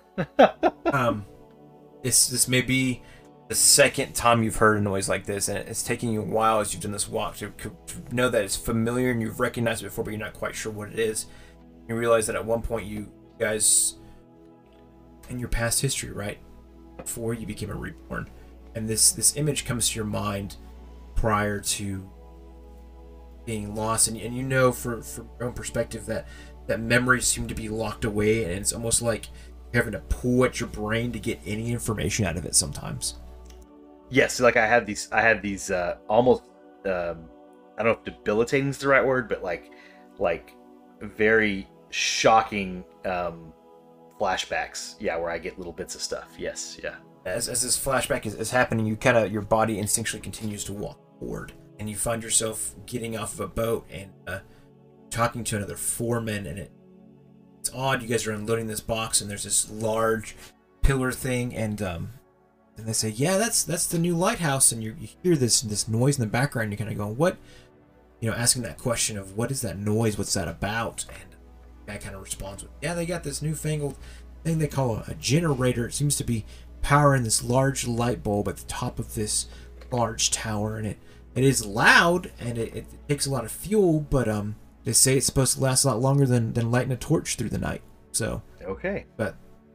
This may be the second time you've heard a noise like this, and it's taking you a while as you've done this walk to know that it's familiar and you've recognized it before, but you're not quite sure what it is. You realize that at one point you guys, in your past history, right, before you became a reborn, and this image comes to your mind prior to being lost, and you know from your own perspective that memories seem to be locked away, and it's almost like you're having to pull at your brain to get any information out of it sometimes. yes, like I had these almost I don't know if debilitating is the right word, but like very shocking flashbacks. Yeah, where I get little bits of stuff. Yes, yeah. As this flashback is happening, your body instinctually continues to walk forward, and you find yourself getting off of a boat and talking to another foreman, and it's odd. You guys are unloading this box, and there's this large pillar thing, and they say, "Yeah, that's the new lighthouse." And you hear this noise in the background. You're kind of going, "What?" Asking that question of what is that noise? What's that about? And the guy kind of responds with, "Yeah, they got this newfangled thing they call a generator. It seems to be powering this large light bulb at the top of this large tower, and it is loud and it takes a lot of fuel, but they say it's supposed to last a lot longer than lighting a torch through the night. So Okay. but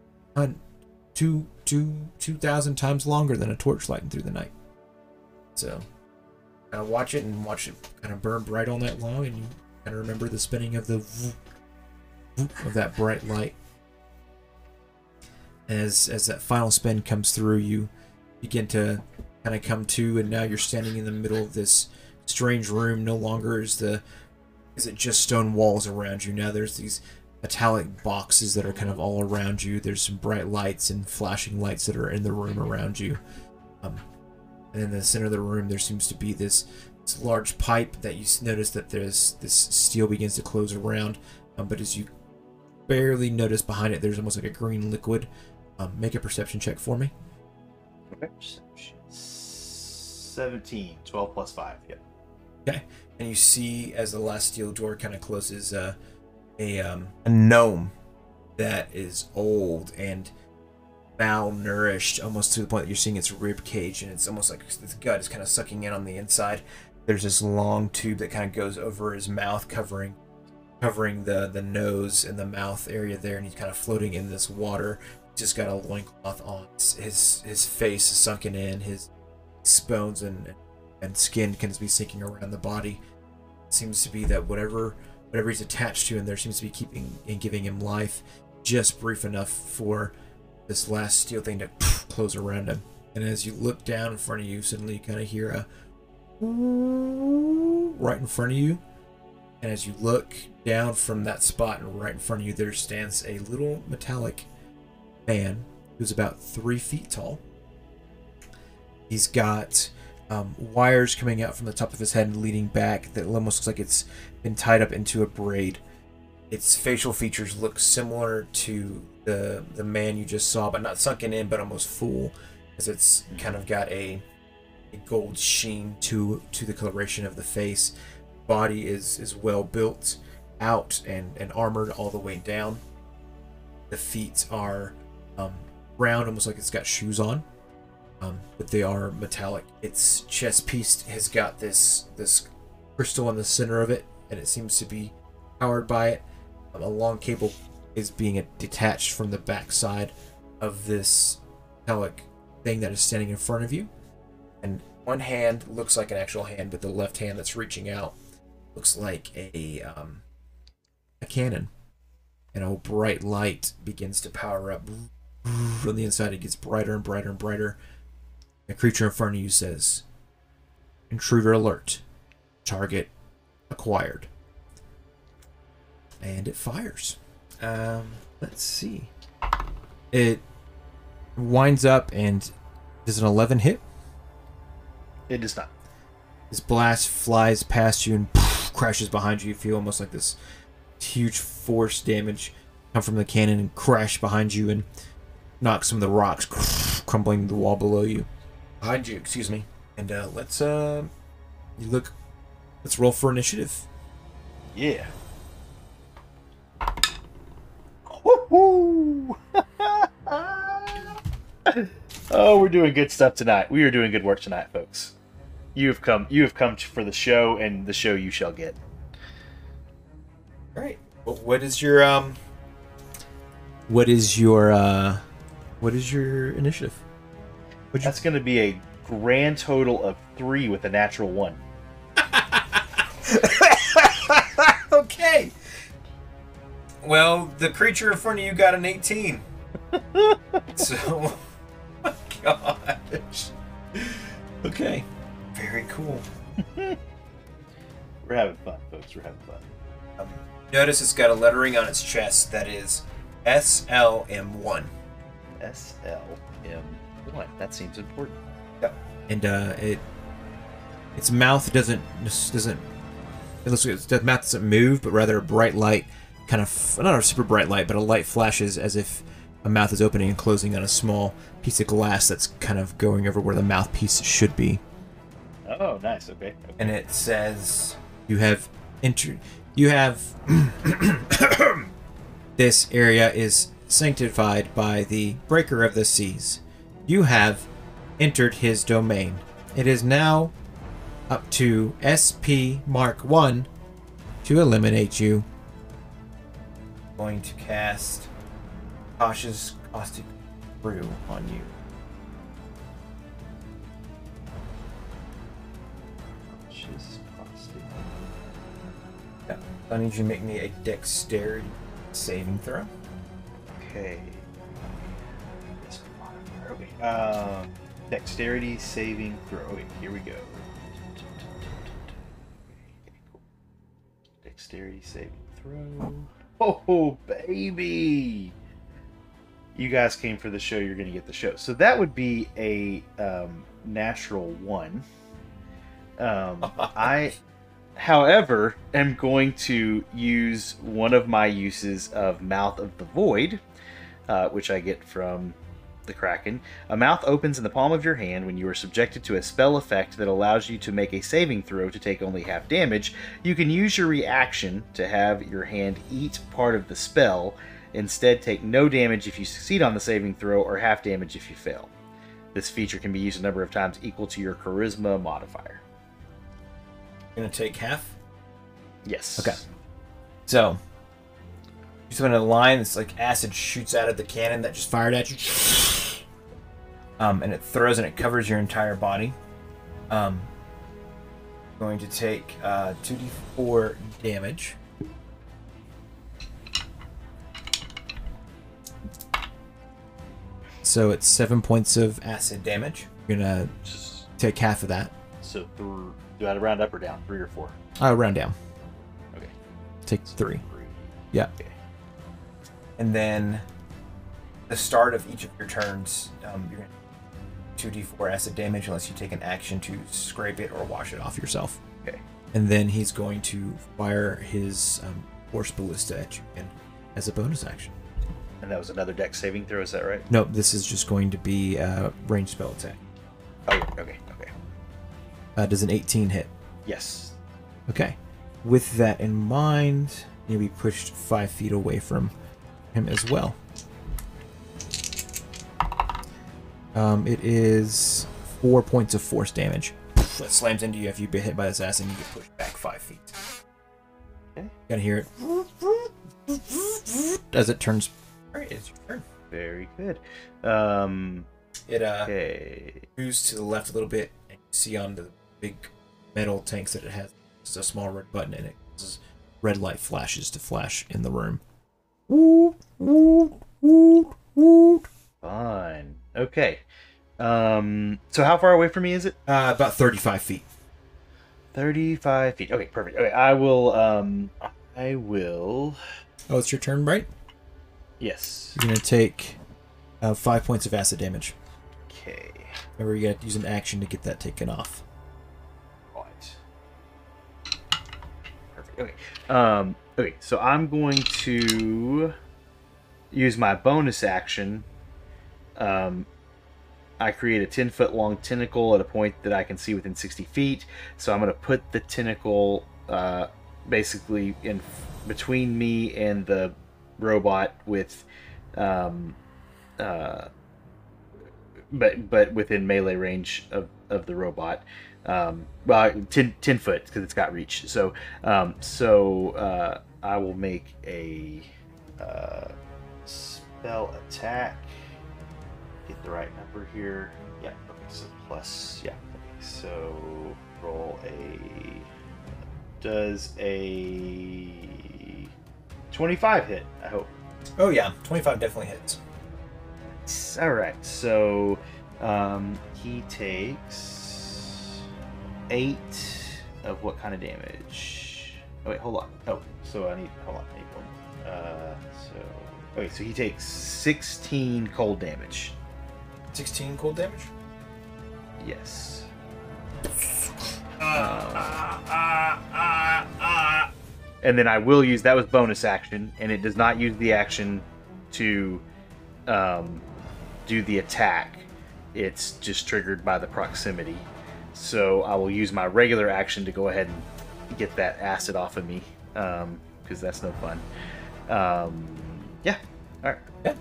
2,000 times longer than a torch lighting through the night. So kind of watch it kind of burn bright all night long, and you kind of remember the spinning of the of that bright light. As that final spin comes through, you begin to kind of come to, and now you're standing in the middle of this strange room. No longer is it just stone walls around you. Now there's these metallic boxes that are kind of all around you. There's some bright lights and flashing lights that are in the room around you. And in the center of the room, there seems to be this large pipe that you notice that there's this steel begins to close around. But as you barely notice behind it, there's almost like a green liquid. Make a perception check for me. Okay. 17, 12 plus 5. Yep. Okay. And you see as the last steel door kind of closes, a gnome that is old, and malnourished, almost to the point that you're seeing its rib cage, and it's almost like its gut is kind of sucking in on the inside. There's this long tube that kind of goes over his mouth, covering the nose and the mouth area there, and he's kind of floating in this water. Just got a loincloth on. His face is sunken in. His bones and skin can be sinking around the body. It seems to be that whatever he's attached to in there seems to be keeping and giving him life, just brief enough for this last steel thing to close around him. And as you look down in front of you, suddenly you kind of hear a right in front of you. And as you look down from that spot and right in front of you, there stands a little metallic man who's about 3 feet tall. He's got wires coming out from the top of his head and leading back that almost looks like it's been tied up into a braid. Its facial features look similar to the man you just saw, but not sunken in, but almost full, as it's kind of got a gold sheen to the coloration of the face. Body is well built out and armored all the way down. The feet are round, almost like it's got shoes on, but they are metallic. Its chest piece has got this crystal in the center of it, and it seems to be powered by it. A long cable is being detached from the backside of this metallic thing that is standing in front of you, and one hand looks like an actual hand, but the left hand that's reaching out looks like a cannon, and a bright light begins to power up. From the inside, it gets brighter and brighter and brighter. The creature in front of you says, "Intruder alert. Target acquired." And it fires. Let's see. It winds up, and does an 11 hit? It does not. This blast flies past you and crashes behind you. You feel almost like this huge force damage come from the cannon and crash behind you and knock some of the rocks crumbling the wall below you. Behind you, excuse me. And let's roll for initiative. Yeah. Woohoo! Oh, we're doing good stuff tonight. We are doing good work tonight, folks. You have come for the show, and the show you shall get. All right. Well, what is your initiative? That's going to be a grand total of 3 with a natural 1. Okay. Well, the creature in front of you got an 18. So, oh my gosh. Okay. Very cool. We're having fun, folks. We're having fun. Notice it's got a lettering on its chest that is SLM1. SLM1. That seems important. Yep. And its mouth doesn't. It looks like its mouth doesn't move, but rather a bright light, kind of not a super bright light, but a light flashes as if a mouth is opening and closing on a small piece of glass that's kind of going over where the mouthpiece should be. Oh, nice. Okay. And it says, "You have entered. You have this area is sanctified by the Breaker of the Seas. You have entered his domain. It is now up to SP Mark 1 to eliminate you." I'm going to cast Cautious Caustic Brew on you. Cautious Caustic. Yeah. I need you to make me a dexterity saving throw. Okay. Okay. Dexterity saving throw. Okay, here we go. Dexterity saving throw. Oh, baby! You guys came for the show, you're going to get the show. So that would be a natural 1. I, however, am going to use one of my uses of Mouth of the Void, which I get from the Kraken. A mouth opens in the palm of your hand when you are subjected to a spell effect that allows you to make a saving throw to take only half damage. You can use your reaction to have your hand eat part of the spell, Instead, take no damage if you succeed on the saving throw, or half damage if you fail. This feature can be used a number of times equal to your charisma modifier. You're gonna take half. Yes. Okay. So, just in a line, it's like acid shoots out of the cannon that just fired at you. And it throws and it covers your entire body. Going to take 2d4 damage. So it's 7 points of acid damage. You're gonna take half of that. So do I round up or down? 3 or 4? Round down. Okay. Take 3. 3. Yeah. Okay. And then the start of each of your turns, you're going to 2d4 acid damage unless you take an action to scrape it or wash it off yourself. Okay. And then he's going to fire his force ballista at you again as a bonus action. And that was another dex saving throw, is that right? No, this is just going to be a ranged spell attack. Oh, okay. Does an 18 hit? Yes. Okay. With that in mind, you'll be pushed 5 feet away from him as well. It is 4 points of force damage. That slams into you after you've been hit by this ass, and you get pushed back 5 feet. Okay. Gotta hear it as it turns. Alright, it's your turn. Very good. It Okay. moves to the left a little bit, and you see on the big metal tanks that it has just a small red button in it. Causes red light flashes to flash in the room. Fine. Okay. So how far away from me is it? About 35 feet. 35 feet. Okay, perfect. Okay, I will. Oh, it's your turn, right? Yes. You're gonna take 5 points of acid damage. Okay. Remember, you gotta use an action to get that taken off. Right. Perfect. Okay. Okay. So I'm going to use my bonus action. I create a 10-foot long tentacle at a point that I can see within 60 feet. So I'm going to put the tentacle basically in between me and the robot with, but within melee range of the robot. Well, 10 foot because it's got reach. So I will make a spell attack. Get the right number here. Yeah. Okay. So plus. Yeah. Okay. So roll a. Does a 25 hit? I hope. Oh yeah, 25 definitely hits. All right. So he takes 8 of what kind of damage? Oh wait, hold on. Oh, so I need. Hold on. I need one. Okay, so he takes 16 cold damage. 16 cold damage? Yes. And then I will use, that was bonus action, and it does not use the action to do the attack. It's just triggered by the proximity. So I will use my regular action to go ahead and get that acid off of me, because that's no fun. Yeah. All right. Yeah.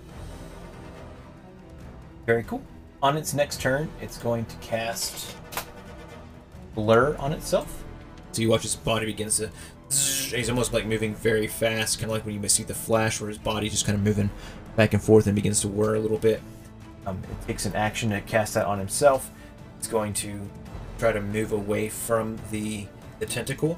Very cool. On its next turn, it's going to cast Blur on itself. So you watch his body begins to... He's almost like moving very fast, kind of like when you see the Flash, where his body just kind of moving back and forth and begins to whir a little bit. It takes an action to cast that on himself. It's going to try to move away from the tentacle.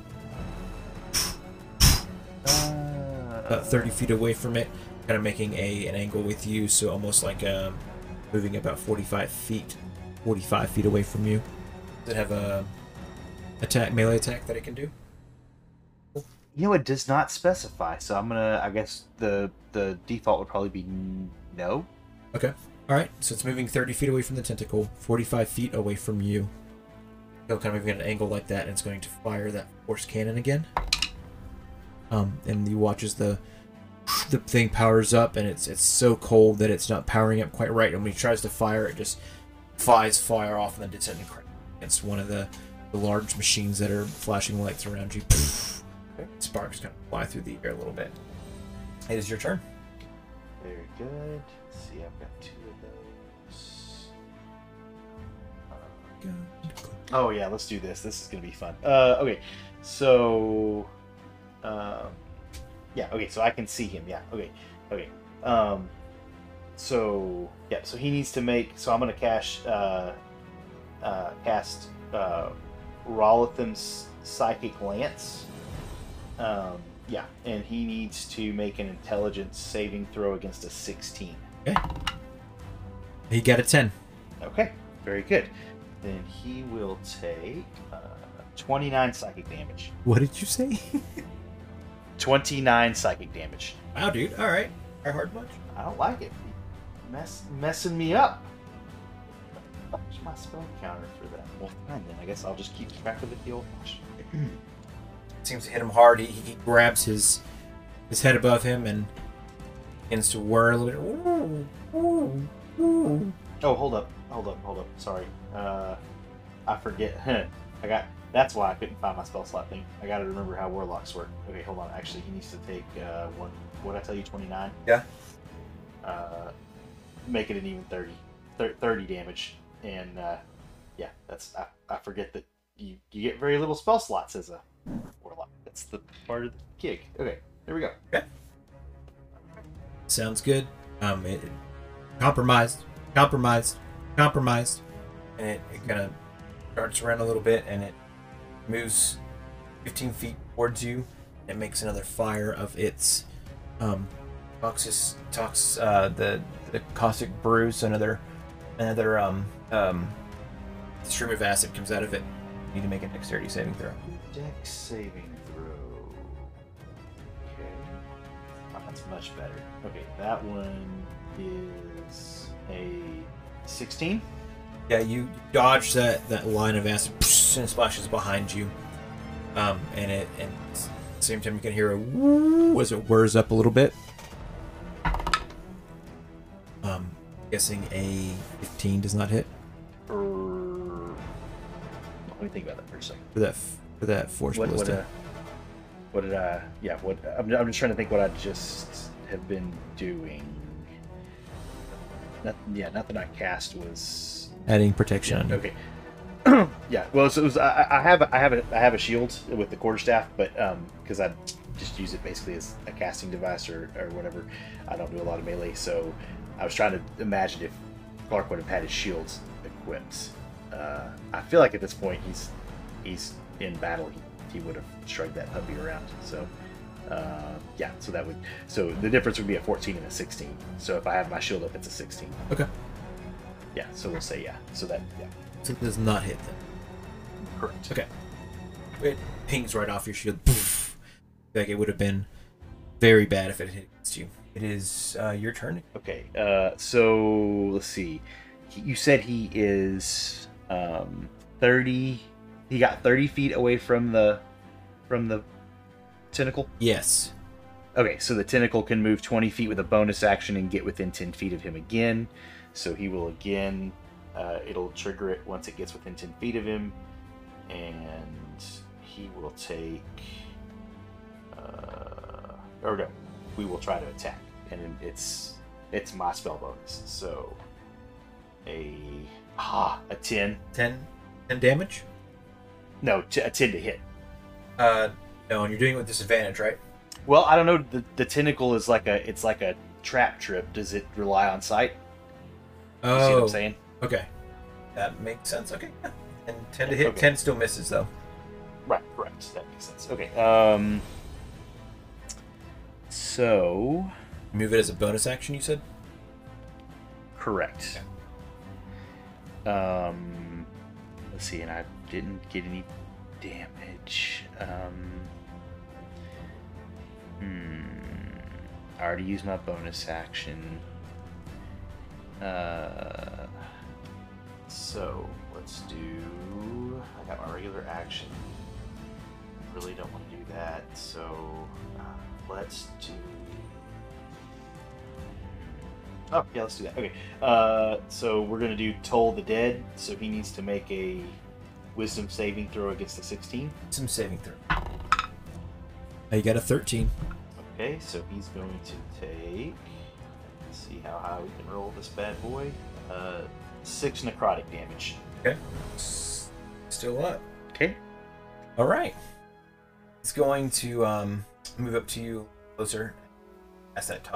About 30 feet away from it, kind of making an angle with you, so almost like moving about 45 feet away from you. Does it have a melee attack that it can do? You know, it does not specify, so I'm gonna. I guess the default would probably be no. Okay. All right. So it's moving 30 feet away from the tentacle, 45 feet away from you. It'll kind of move at an angle like that, and it's going to fire that force cannon again. And you watch as the thing powers up, and it's so cold that it's not powering up quite right. And when he tries to fire, it just flies fire off and then descends and crash against one of the large machines that are flashing lights around you. Sparks kind of fly through the air a little bit. It is your turn. good. Let's see, I've got 2 of those. Oh yeah, let's do this. This is gonna be fun. Okay, so, yeah, okay, so I can see him. Yeah, okay. So yeah, so he needs to make. So I'm gonna cast Rolitham's Psychic Lance. Yeah, and he needs to make an Intelligence saving throw against a 16. Okay. He got a 10. Okay, very good. Then he will take 29 psychic damage. What did you say? 29 psychic damage. Wow, dude. All right. Try hard much? I don't like it. Messing me up. What's my spell counter for that? Well, fine then. I guess I'll just keep track of it the old-fashioned. Seems to hit him hard. He grabs his head above him and begins to whir a little bit. Oh, hold up. Sorry. I forget. That's why I couldn't find my spell slot thing. I gotta remember how warlocks work. Okay, hold on. Actually, he needs to take one. What I tell you, 29? Yeah. Make it an even 30 damage. And yeah, that's I forget that you get very little spell slots as a warlock. That's the part of the gig. Okay, there we go. Okay. Sounds good. It compromised, and it kind of darts around a little bit, and it moves 15 feet towards you. It makes another fire of its the caustic brew. So another stream of acid comes out of it. You need to make a dexterity saving throw. Dex saving throw. Okay. Oh, that's much better. Okay, that one is a 16. Yeah, you dodge that line of acid and it splashes behind you. And at the same time you can hear a woo as it whirs up a little bit. Guessing a 15 does not hit. Let me think about that for a second. For that force ballista. I'm just trying to think what I just have been doing. Nothing I cast was Adding protection on you. okay. Yeah, well, so it was, I have a shield with the quarterstaff, but because I just use it basically as a casting device or whatever. I don't do a lot of melee, so I was trying to imagine if Clark would have had his shields equipped. I feel like at this point he's in battle. He would have shrugged that puppy around. So yeah, so the difference would be a 14 and a 16. So if I have my shield up, it's a 16. Okay. Yeah, so we'll say yeah. So that yeah. So it does not hit them. Correct. Okay. It pings right off your shield. Poof. Like it would have been very bad if it hit against you. It is your turn. Okay. So let's see. You said he is 30. He got 30 feet away from the tentacle. Yes. Okay, so the tentacle can move 20 feet with a bonus action and get within 10 feet of him again. So he will again. It'll trigger it once it gets within 10 feet of him, and he will take. Or no, we will try to attack, and it's my spell bonus. So a 10. 10 damage? No, a 10 to hit. No, and you're doing it with disadvantage, right? Well, I don't know. The tentacle is like a trap trip. Does it rely on sight? Oh, You see what I'm saying? okay. That makes sense. Okay. And 10 to hit. Okay. 10 still misses, though. Right. That makes sense. Okay. So Move it as a bonus action, you said? correct. Let's see, and I didn't get any damage. I already used my bonus action. So let's do. I got my regular action. Really don't want to do that. So let's do. Oh yeah, let's do that. Okay. So we're gonna do Toll the Dead. So he needs to make a Wisdom saving throw against the 16. Some saving throw. You got a 13. Okay, so he's going to take Let's see how high we can roll this bad boy. 6 necrotic damage. Okay. Still up. Okay. All right. He's going to move up to you closer. Cast that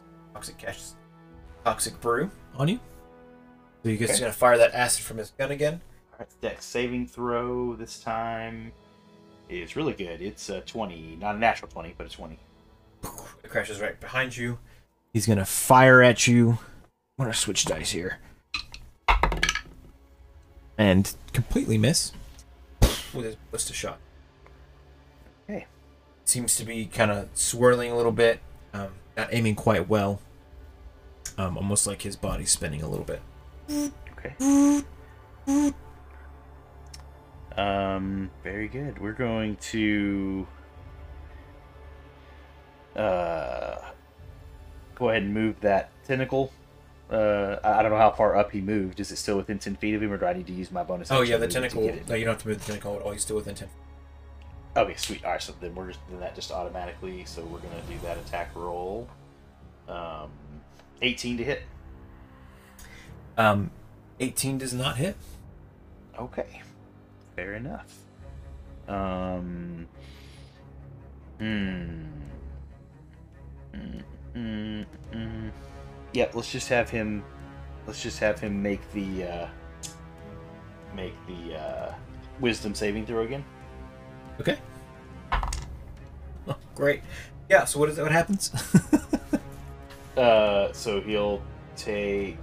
toxic brew on you. So you guys are gonna fire that acid from his gun again. All right. Dex saving throw this time is really good. It's a 20, not a natural 20, but a 20. It crashes right behind you. He's gonna fire at you. I'm gonna switch dice here. And completely miss with his ballista shot. Okay. Seems to be kind of swirling a little bit, not aiming quite well. Almost like his body's spinning a little bit. Okay. Very good. We're going to go ahead and move that tentacle. I don't know how far up he moved. Is it still within 10 feet of him, or do I need to use my bonus? Oh yeah, the action to tentacle. get it? No, you don't have to move the tentacle at all. He's still within 10. Okay, sweet. All right, so then we're just doing that just automatically. So we're gonna do that attack roll. 18 to hit. 18 does not hit. Okay, fair enough. Yep. Let's just have him. Make the wisdom saving throw again. Okay. Oh, great. Yeah. So what happens? So he'll take.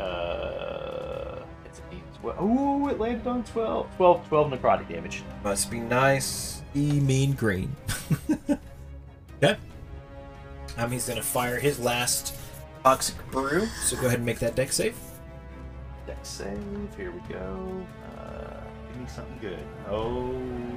It's a D12. Oh, it landed on 12 necrotic damage. Must be nice. Mean green. Okay. He's gonna fire his last toxic brew. So go ahead and make that dex save. Dex save. Here we go. Give me something good. Oh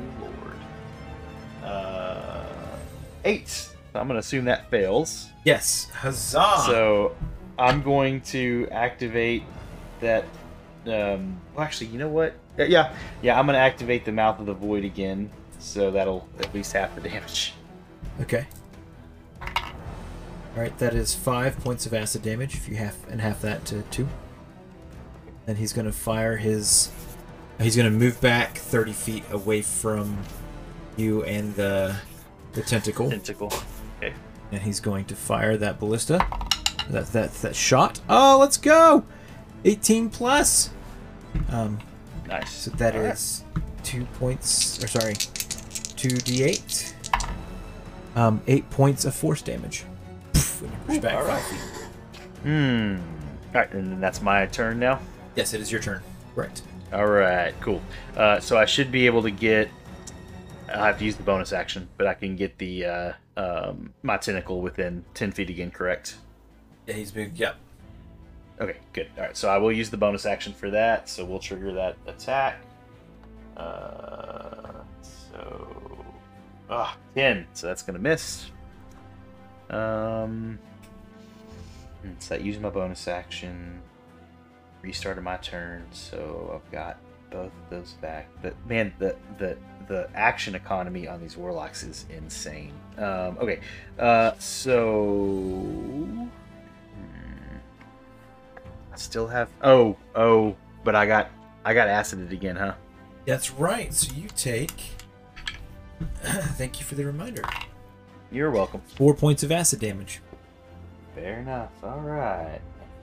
Lord. 8. So I'm gonna assume that fails. Yes. Huzzah! So I'm going to activate that. Well, actually, you know what? Yeah. I'm gonna activate the Mouth of the Void again. So that'll at least half the damage. Okay. Alright, that is 5 points of acid damage, if you half that to 2. And he's gonna fire his... He's gonna move back 30 feet away from you and the tentacle. Okay. And he's going to fire that ballista. That shot. Oh, let's go! 18 plus! Nice. So that is 2 points... Or sorry, 2d8. 8 points of force damage. When you push back all 5 feet. Alright, and then that's my turn now? Yes, it is your turn. Right. Alright, cool. So I should be able to get... I'll have to use the bonus action, but I can get the my tentacle within 10 feet again, correct? Yeah, he's moved. Yep. Okay, good. Alright, so I will use the bonus action for that, so we'll trigger that attack. 10, so that's going to miss. So that used my bonus action. Restarted my turn, so I've got both of those back. But man, the action economy on these warlocks is insane. Okay, so I still have but I got acided again, huh? That's right. So you take. Thank you for the reminder. You're welcome. 4 points of acid damage. Fair enough. All right.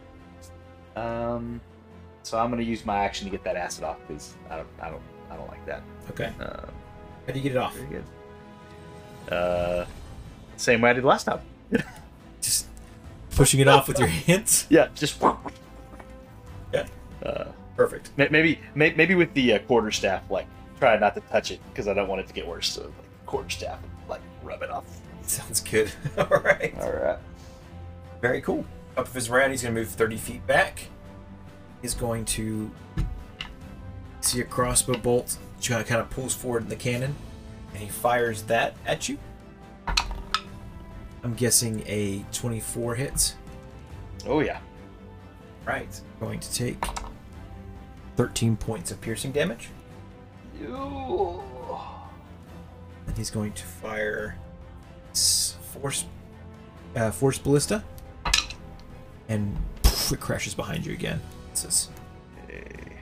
So I'm gonna use my action to get that acid off because I don't like that. Okay. How do you get it off? Very good. Same way I did last time. Just pushing it off with your hands. Yeah, just. Yeah. Perfect. Maybe with the quarterstaff, like try not to touch it because I don't want it to get worse. So like quarterstaff, like rub it off. Sounds good. All right. All right. Very cool. Up of his round, he's going to move 30 feet back. He's going to see a crossbow bolt, which kind of pulls forward in the cannon, and he fires that at you. I'm guessing a 24 hits. Oh yeah. Right. Going to take 13 points of piercing damage. Ew. And he's going to fire force ballista. and poof, it crashes behind you again. It says, Okay.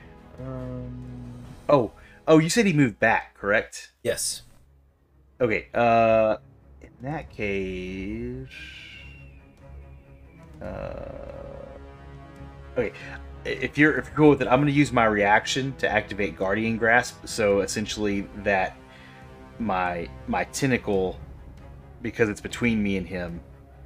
Oh, you said he moved back, correct? yes. Okay. In that case, okay. If you're cool with it, I'm going to use my reaction to activate Guardian Grasp. So essentially, that my tentacle, because it's between me and him,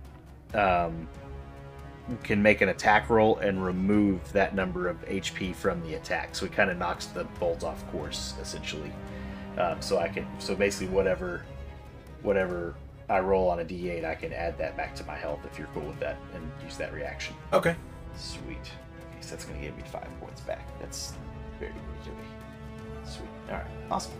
can make an attack roll and remove that number of HP from the attack. So it kind of knocks the bolt off course, essentially. So basically, whatever I roll on a D8, I can add that back to my health if you're cool with that, and use that reaction. Okay. Sweet. Okay, so that's going to give me 5 points back. That's very good to me. Sweet. All right. Awesome.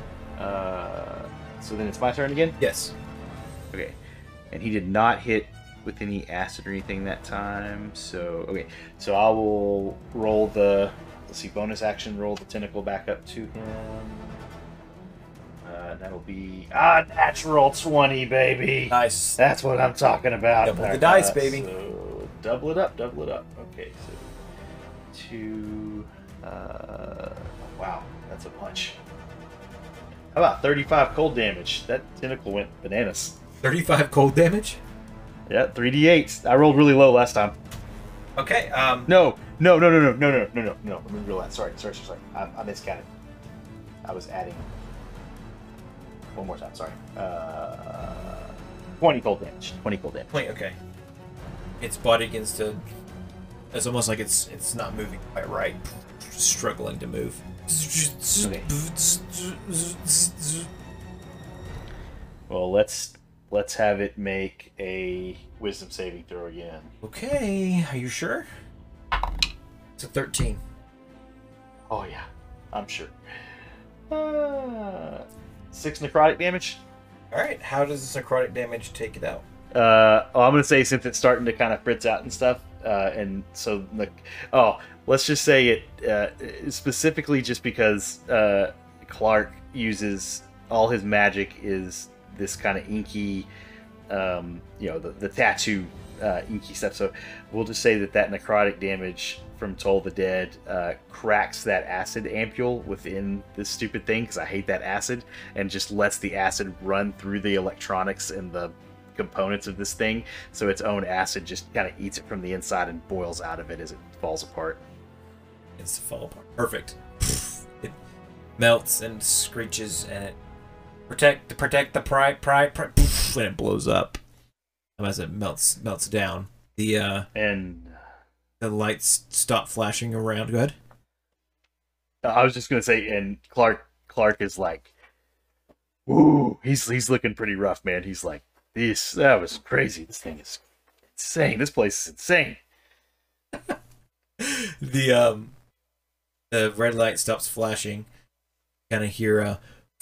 So then it's my turn again? Yes. Okay. And he did not hit with any acid or anything that time. So, okay. So I will roll bonus action, roll the tentacle back up to him. That'll be natural 20, baby. Nice. That's what I'm talking about. Double the dice, baby. So double it up. Okay, so 2. Wow, that's a bunch. How about 35 cold damage? That tentacle went bananas. 35 cold damage? Yeah, 3d8. I rolled really low last time. Okay. No. Let me roll that. Sorry. I miscounted. I was adding. One more time, sorry. 20 cold damage. 20 cold damage. Wait, okay. Its body begins to... It's almost like it's not moving quite right. Struggling to move. Okay. Well, let's have it make a wisdom saving throw again. Okay, are you sure? It's a 13. Oh yeah, I'm sure. 6 necrotic damage. Alright, how does this necrotic damage take it out? I'm gonna say since it's starting to kind of fritz out and stuff, and so let's just say it specifically just because Clark uses all his magic is this kind of inky, the tattoo inky stuff. So we'll just say that necrotic damage from Toll the Dead cracks that acid ampule within this stupid thing, because I hate that acid, and just lets the acid run through the electronics and the components of this thing, so its own acid just kind of eats it from the inside and boils out of it as it falls apart. It's to fall apart. Perfect. It melts and screeches, and it protect the pride, and it blows up as it melts down. The lights stop flashing around. Go ahead. I was just gonna say, and Clark is like, "Ooh, he's looking pretty rough, man." He's like, that was crazy. This thing is insane. This place is insane." The red light stops flashing. Kind of hear a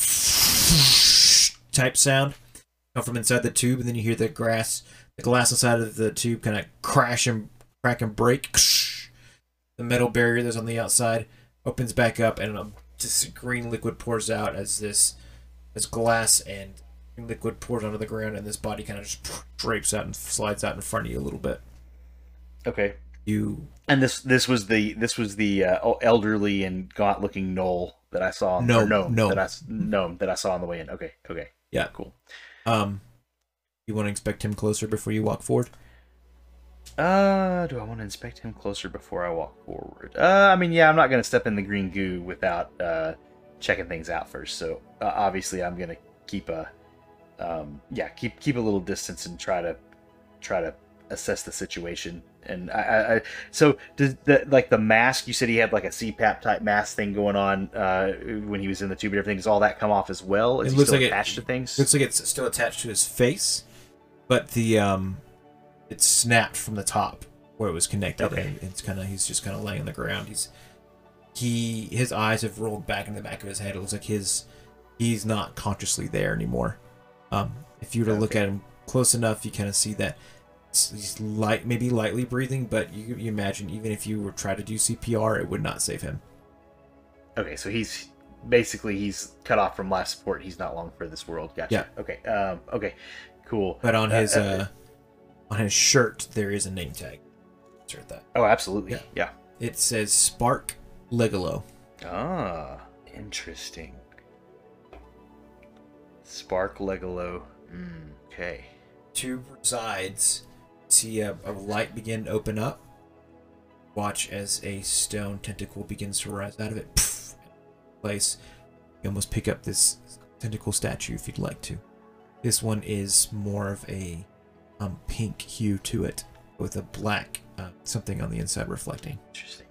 type sound come from inside the tube, and then you hear the glass inside of the tube kind of crack and break. The metal barrier that's on the outside opens back up, and just green liquid pours out as glass and liquid pours onto the ground, and this body kind of just drapes out and slides out in front of you a little bit. Okay. And this was the elderly and gaunt-looking gnoll that I saw. No. That I saw on the way in. Okay. Yeah. Cool. You want to inspect him closer before you walk forward? Do I want to inspect him closer before I walk forward? I mean, yeah, I'm not going to step in the green goo without checking things out first. So obviously, I'm going to keep a little distance and try to assess the situation. And so does the mask? You said he had like a CPAP type mask thing going on when he was in the tube and everything. Does all that come off as well? Is he still attached to things? Looks like it's still attached to his face, but it's snapped from the top where it was connected. Okay. And he's just kind of laying on the ground. His eyes have rolled back in the back of his head. It looks like he's not consciously there anymore. If you were to look at him close enough, you kind of see that he's maybe lightly breathing, but you imagine even if you were try to do CPR, it would not save him. Okay, so he's cut off from life support. He's not long for this world. Gotcha. Yeah. Okay. Okay. Cool. But on his shirt there is a name tag. insert that. Oh, absolutely. Yeah. Yeah. It says Spark Legolo. Ah, interesting. Spark Legolo. Okay. Two sides. See a light begin to open up. Watch as a stone tentacle begins to rise out of it. Poof, place. You almost pick up this tentacle statue if you'd like to. This one is more of a pink hue to it, with a black something on the inside reflecting. Interesting.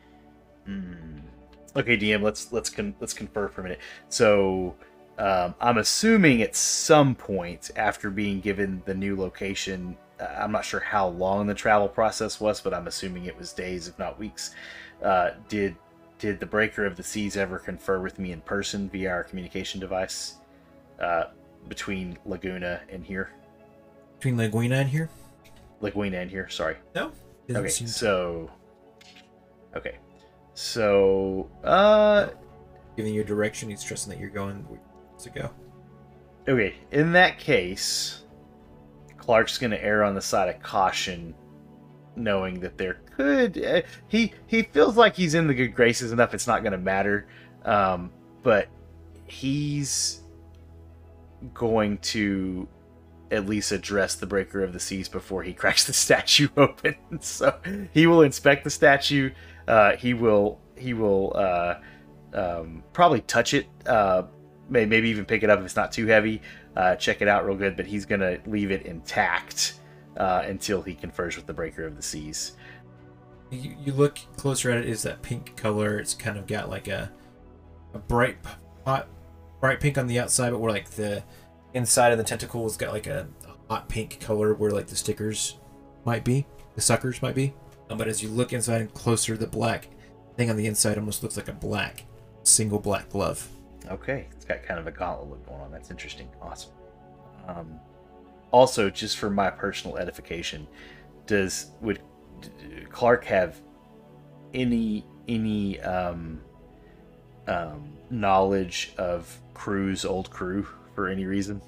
Okay, DM. Let's confer for a minute. So, I'm assuming at some point after being given the new location, I'm not sure how long the travel process was, but I'm assuming it was days, if not weeks. Did the Breaker of the Seas ever confer with me in person via our communication device between Laguna and here? Between Laguna and here? Laguna and here, sorry. No. Okay, so... Okay. So, Giving you a direction, he's trusting that you're going to go. okay, in that case, Clark's going to err on the side of caution, knowing that there could... he feels like he's in the good graces enough, it's not going to matter. But he's going to at least address the Breaker of the Seas before he cracks the statue open. So he will inspect the statue. He will probably touch it, maybe even pick it up if it's not too heavy, check it out real good, but he's going to leave it intact until he confers with the Breaker of the Seas. You look closer at it, is that pink color. It's kind of got like a bright pink on the outside, but where like the inside of the tentacle has got like a hot pink color where like the stickers might be, the suckers might be. But as you look inside and closer, the black thing on the inside almost looks like a single black glove. Okay, it's got kind of a gauntlet look going on. That's interesting. Awesome. Also, just for my personal edification, would Clark have any knowledge of Crew's old crew for any reason?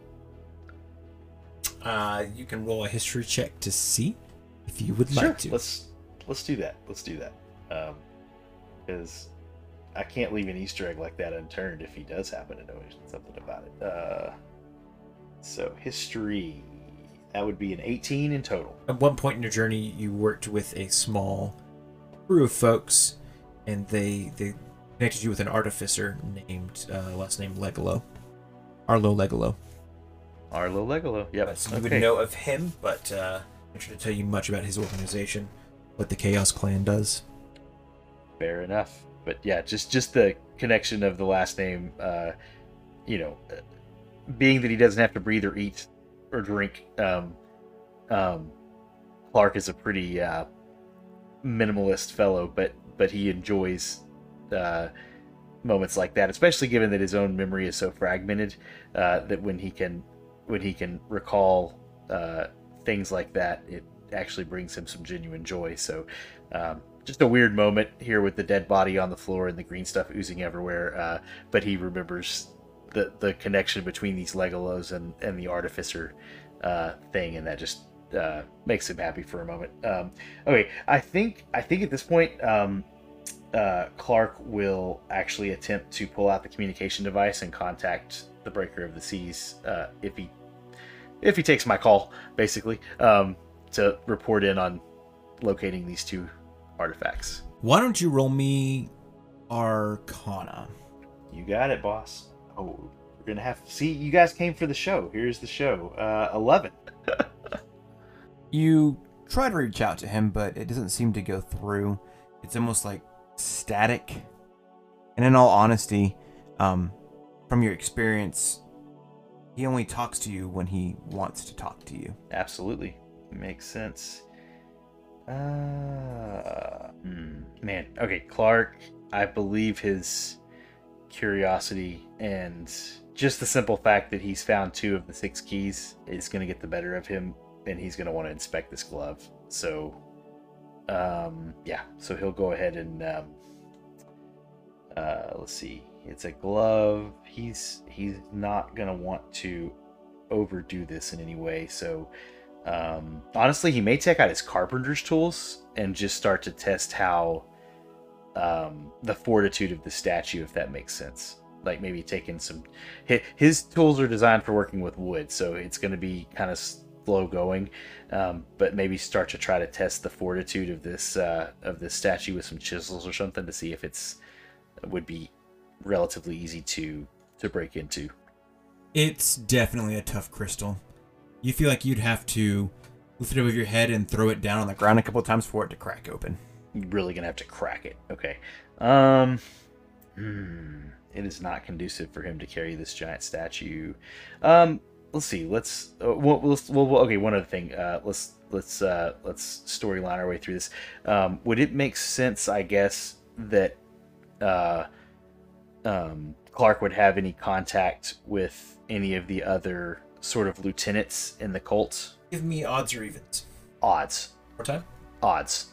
You can roll a history check to see if you would Sure. like to. Let's do that. Let's do that. Because I can't leave an Easter egg like that unturned if he does happen to know something about it. So history, that would be an 18 in total. At one point in your journey, you worked with a small crew of folks, and they connected you with an artificer named last name Legolo, Arlo Legolo. Arlo Legolo. Yep. So you would know of him, but I'm not sure to tell you much about his organization, what the Chaos Clan does. Fair enough. But yeah, just the connection of the last name, being that he doesn't have to breathe or eat or drink, Clark is a pretty minimalist fellow, but he enjoys moments like that, especially given that his own memory is so fragmented, that when he can recall things like that, it actually brings him some genuine joy. So just a weird moment here with the dead body on the floor and the green stuff oozing everywhere, but he remembers the connection between these Legolos and the artificer thing, and that just makes him happy for a moment. Okay, I think at this point Clark will actually attempt to pull out the communication device and contact the Breaker of the Seas if he takes my call, basically, to report in on locating these two artifacts. Why don't you roll me Arcana? You got it, boss. Oh, we're gonna have to see. You guys came for the show. Here's the show. 11. You try to reach out to him, but it doesn't seem to go through. It's almost like static. And in all honesty, from your experience, he only talks to you when he wants to talk to you. Absolutely. Makes sense. Man. Okay, Clark, I believe his curiosity and just the simple fact that he's found 2 of the 6 keys is going to get the better of him, and he's going to want to inspect this glove. So, so he'll go ahead and, let's see. It's a glove. He's not going to want to overdo this in any way. So, Honestly, he may take out his carpenter's tools and just start to test how the fortitude of the statue, if that makes sense. Like maybe taking some. His tools are designed for working with wood, so it's going to be kind of slow going. But maybe start to try to test the fortitude of this statue with some chisels or something to see if would be relatively easy to break into. It's definitely a tough crystal. You feel like you'd have to lift it above your head and throw it down on the ground a couple of times for it to crack open. You're really gonna have to crack it. Okay. It is not conducive for him to carry this giant statue. Let's see. Let's okay. One other thing. Let's storyline our way through this. Would it make sense, I guess, that Clark would have any contact with any of the other sort of lieutenants in the cult? Give me odds or evens. Odds. More time? Odds.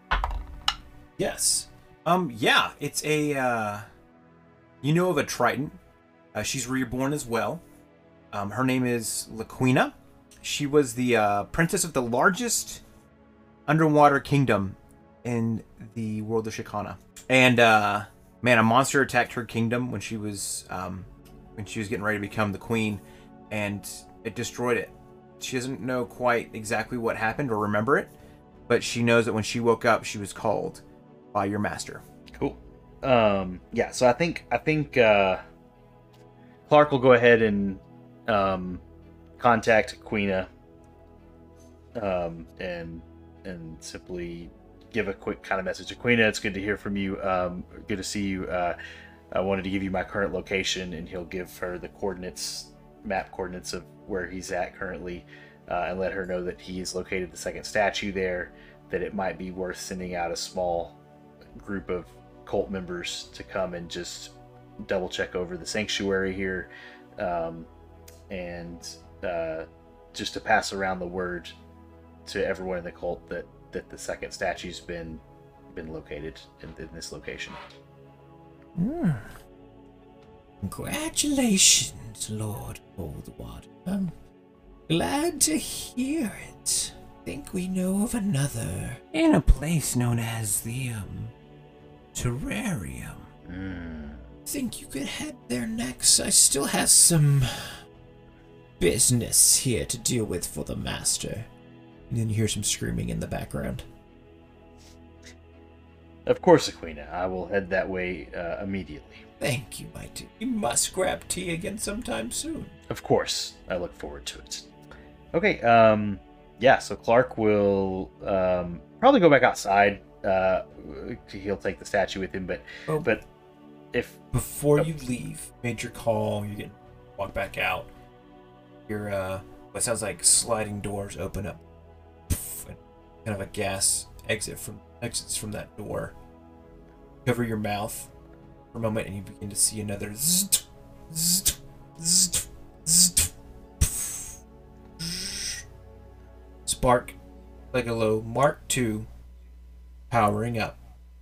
Yes. Yeah, it's a, you know of a Triton. She's reborn as well. Her name is Laquina. She was the princess of the largest underwater kingdom in the world of Shikana. And, man, a monster attacked her kingdom when she was getting ready to become the queen, and it destroyed it. She doesn't know quite exactly what happened or remember it, but she knows that when she woke up, she was called by your master. Cool. Yeah, so I think Clark will go ahead and contact Quina and simply give a quick kind of message to Quina. It's good to hear from you. Good to see you. I wanted to give you my current location, and he'll give her the map coordinates of where he's at currently, and let her know that he's located the second statue there, that it might be worth sending out a small group of cult members to come and just double check over the sanctuary here, and just to pass around the word to everyone in the cult that the second statue's been located in this location. Congratulations, Lord Coldwater. I'm glad to hear it. Think we know of another in a place known as the terrarium. Think you could head there next? I still have some business here to deal with for the master. And then you hear some screaming in the background. Of course, Aquina. I will head that way immediately. Thank you, my dear. You must grab tea again sometime soon. Of course. I look forward to it. Okay, yeah, so Clark will probably go back outside. He'll take the statue with him, but if... Before you leave, made your call, you get walk back out. Your, what sounds like sliding doors open up. And kind of a gas exits from that door. Cover your mouth for a moment, and you begin to see another zzzt, zzzt, zzzt, zzzt, Spark Legalo Mark II powering up.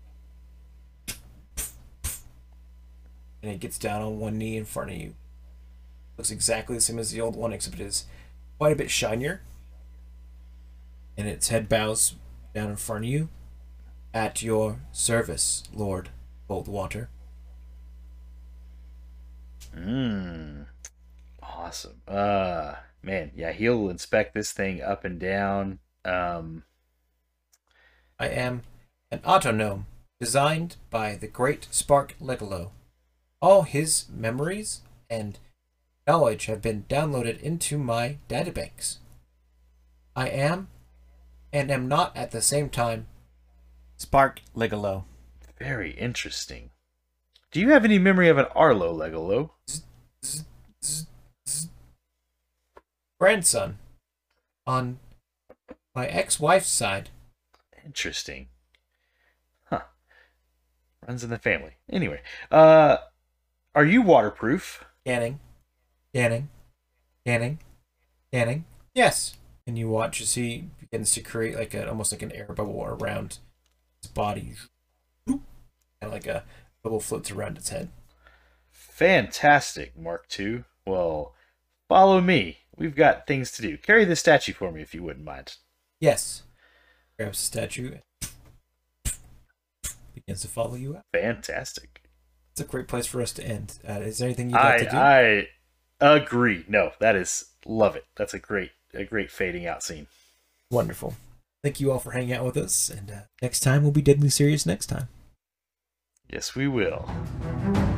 And it gets down on one knee in front of you. Looks exactly the same as the old one, except it is quite a bit shinier. And its head bows down in front of you. At your service, Lord Coldwater. Awesome. Man, yeah, he'll inspect this thing up and down. I am an autonome designed by the great Spark Legalo. All his memories and knowledge have been downloaded into my databanks. I am, and am not at the same time, Spark Legalo. Very interesting. Do you have any memory of an Arlo Legalo? Grandson on my ex-wife's side. Interesting. Huh. Runs in the family. Anyway, are you waterproof? Scanning. Yes. And you watch as he begins to create like almost like an air bubble around his body. And like a bubble floats around its head. Fantastic, Mark II. Well, follow me. we've got things to do. Carry this statue for me if you wouldn't mind. Yes. Grabs the statue and begins to follow you out. Fantastic. It's a great place for us to end. Is there anything you'd like to do? I agree. No, that is, love it. That's a great fading out scene. Wonderful. Thank you all for hanging out with us, and next time we'll be deadly serious next time. Yes, we will.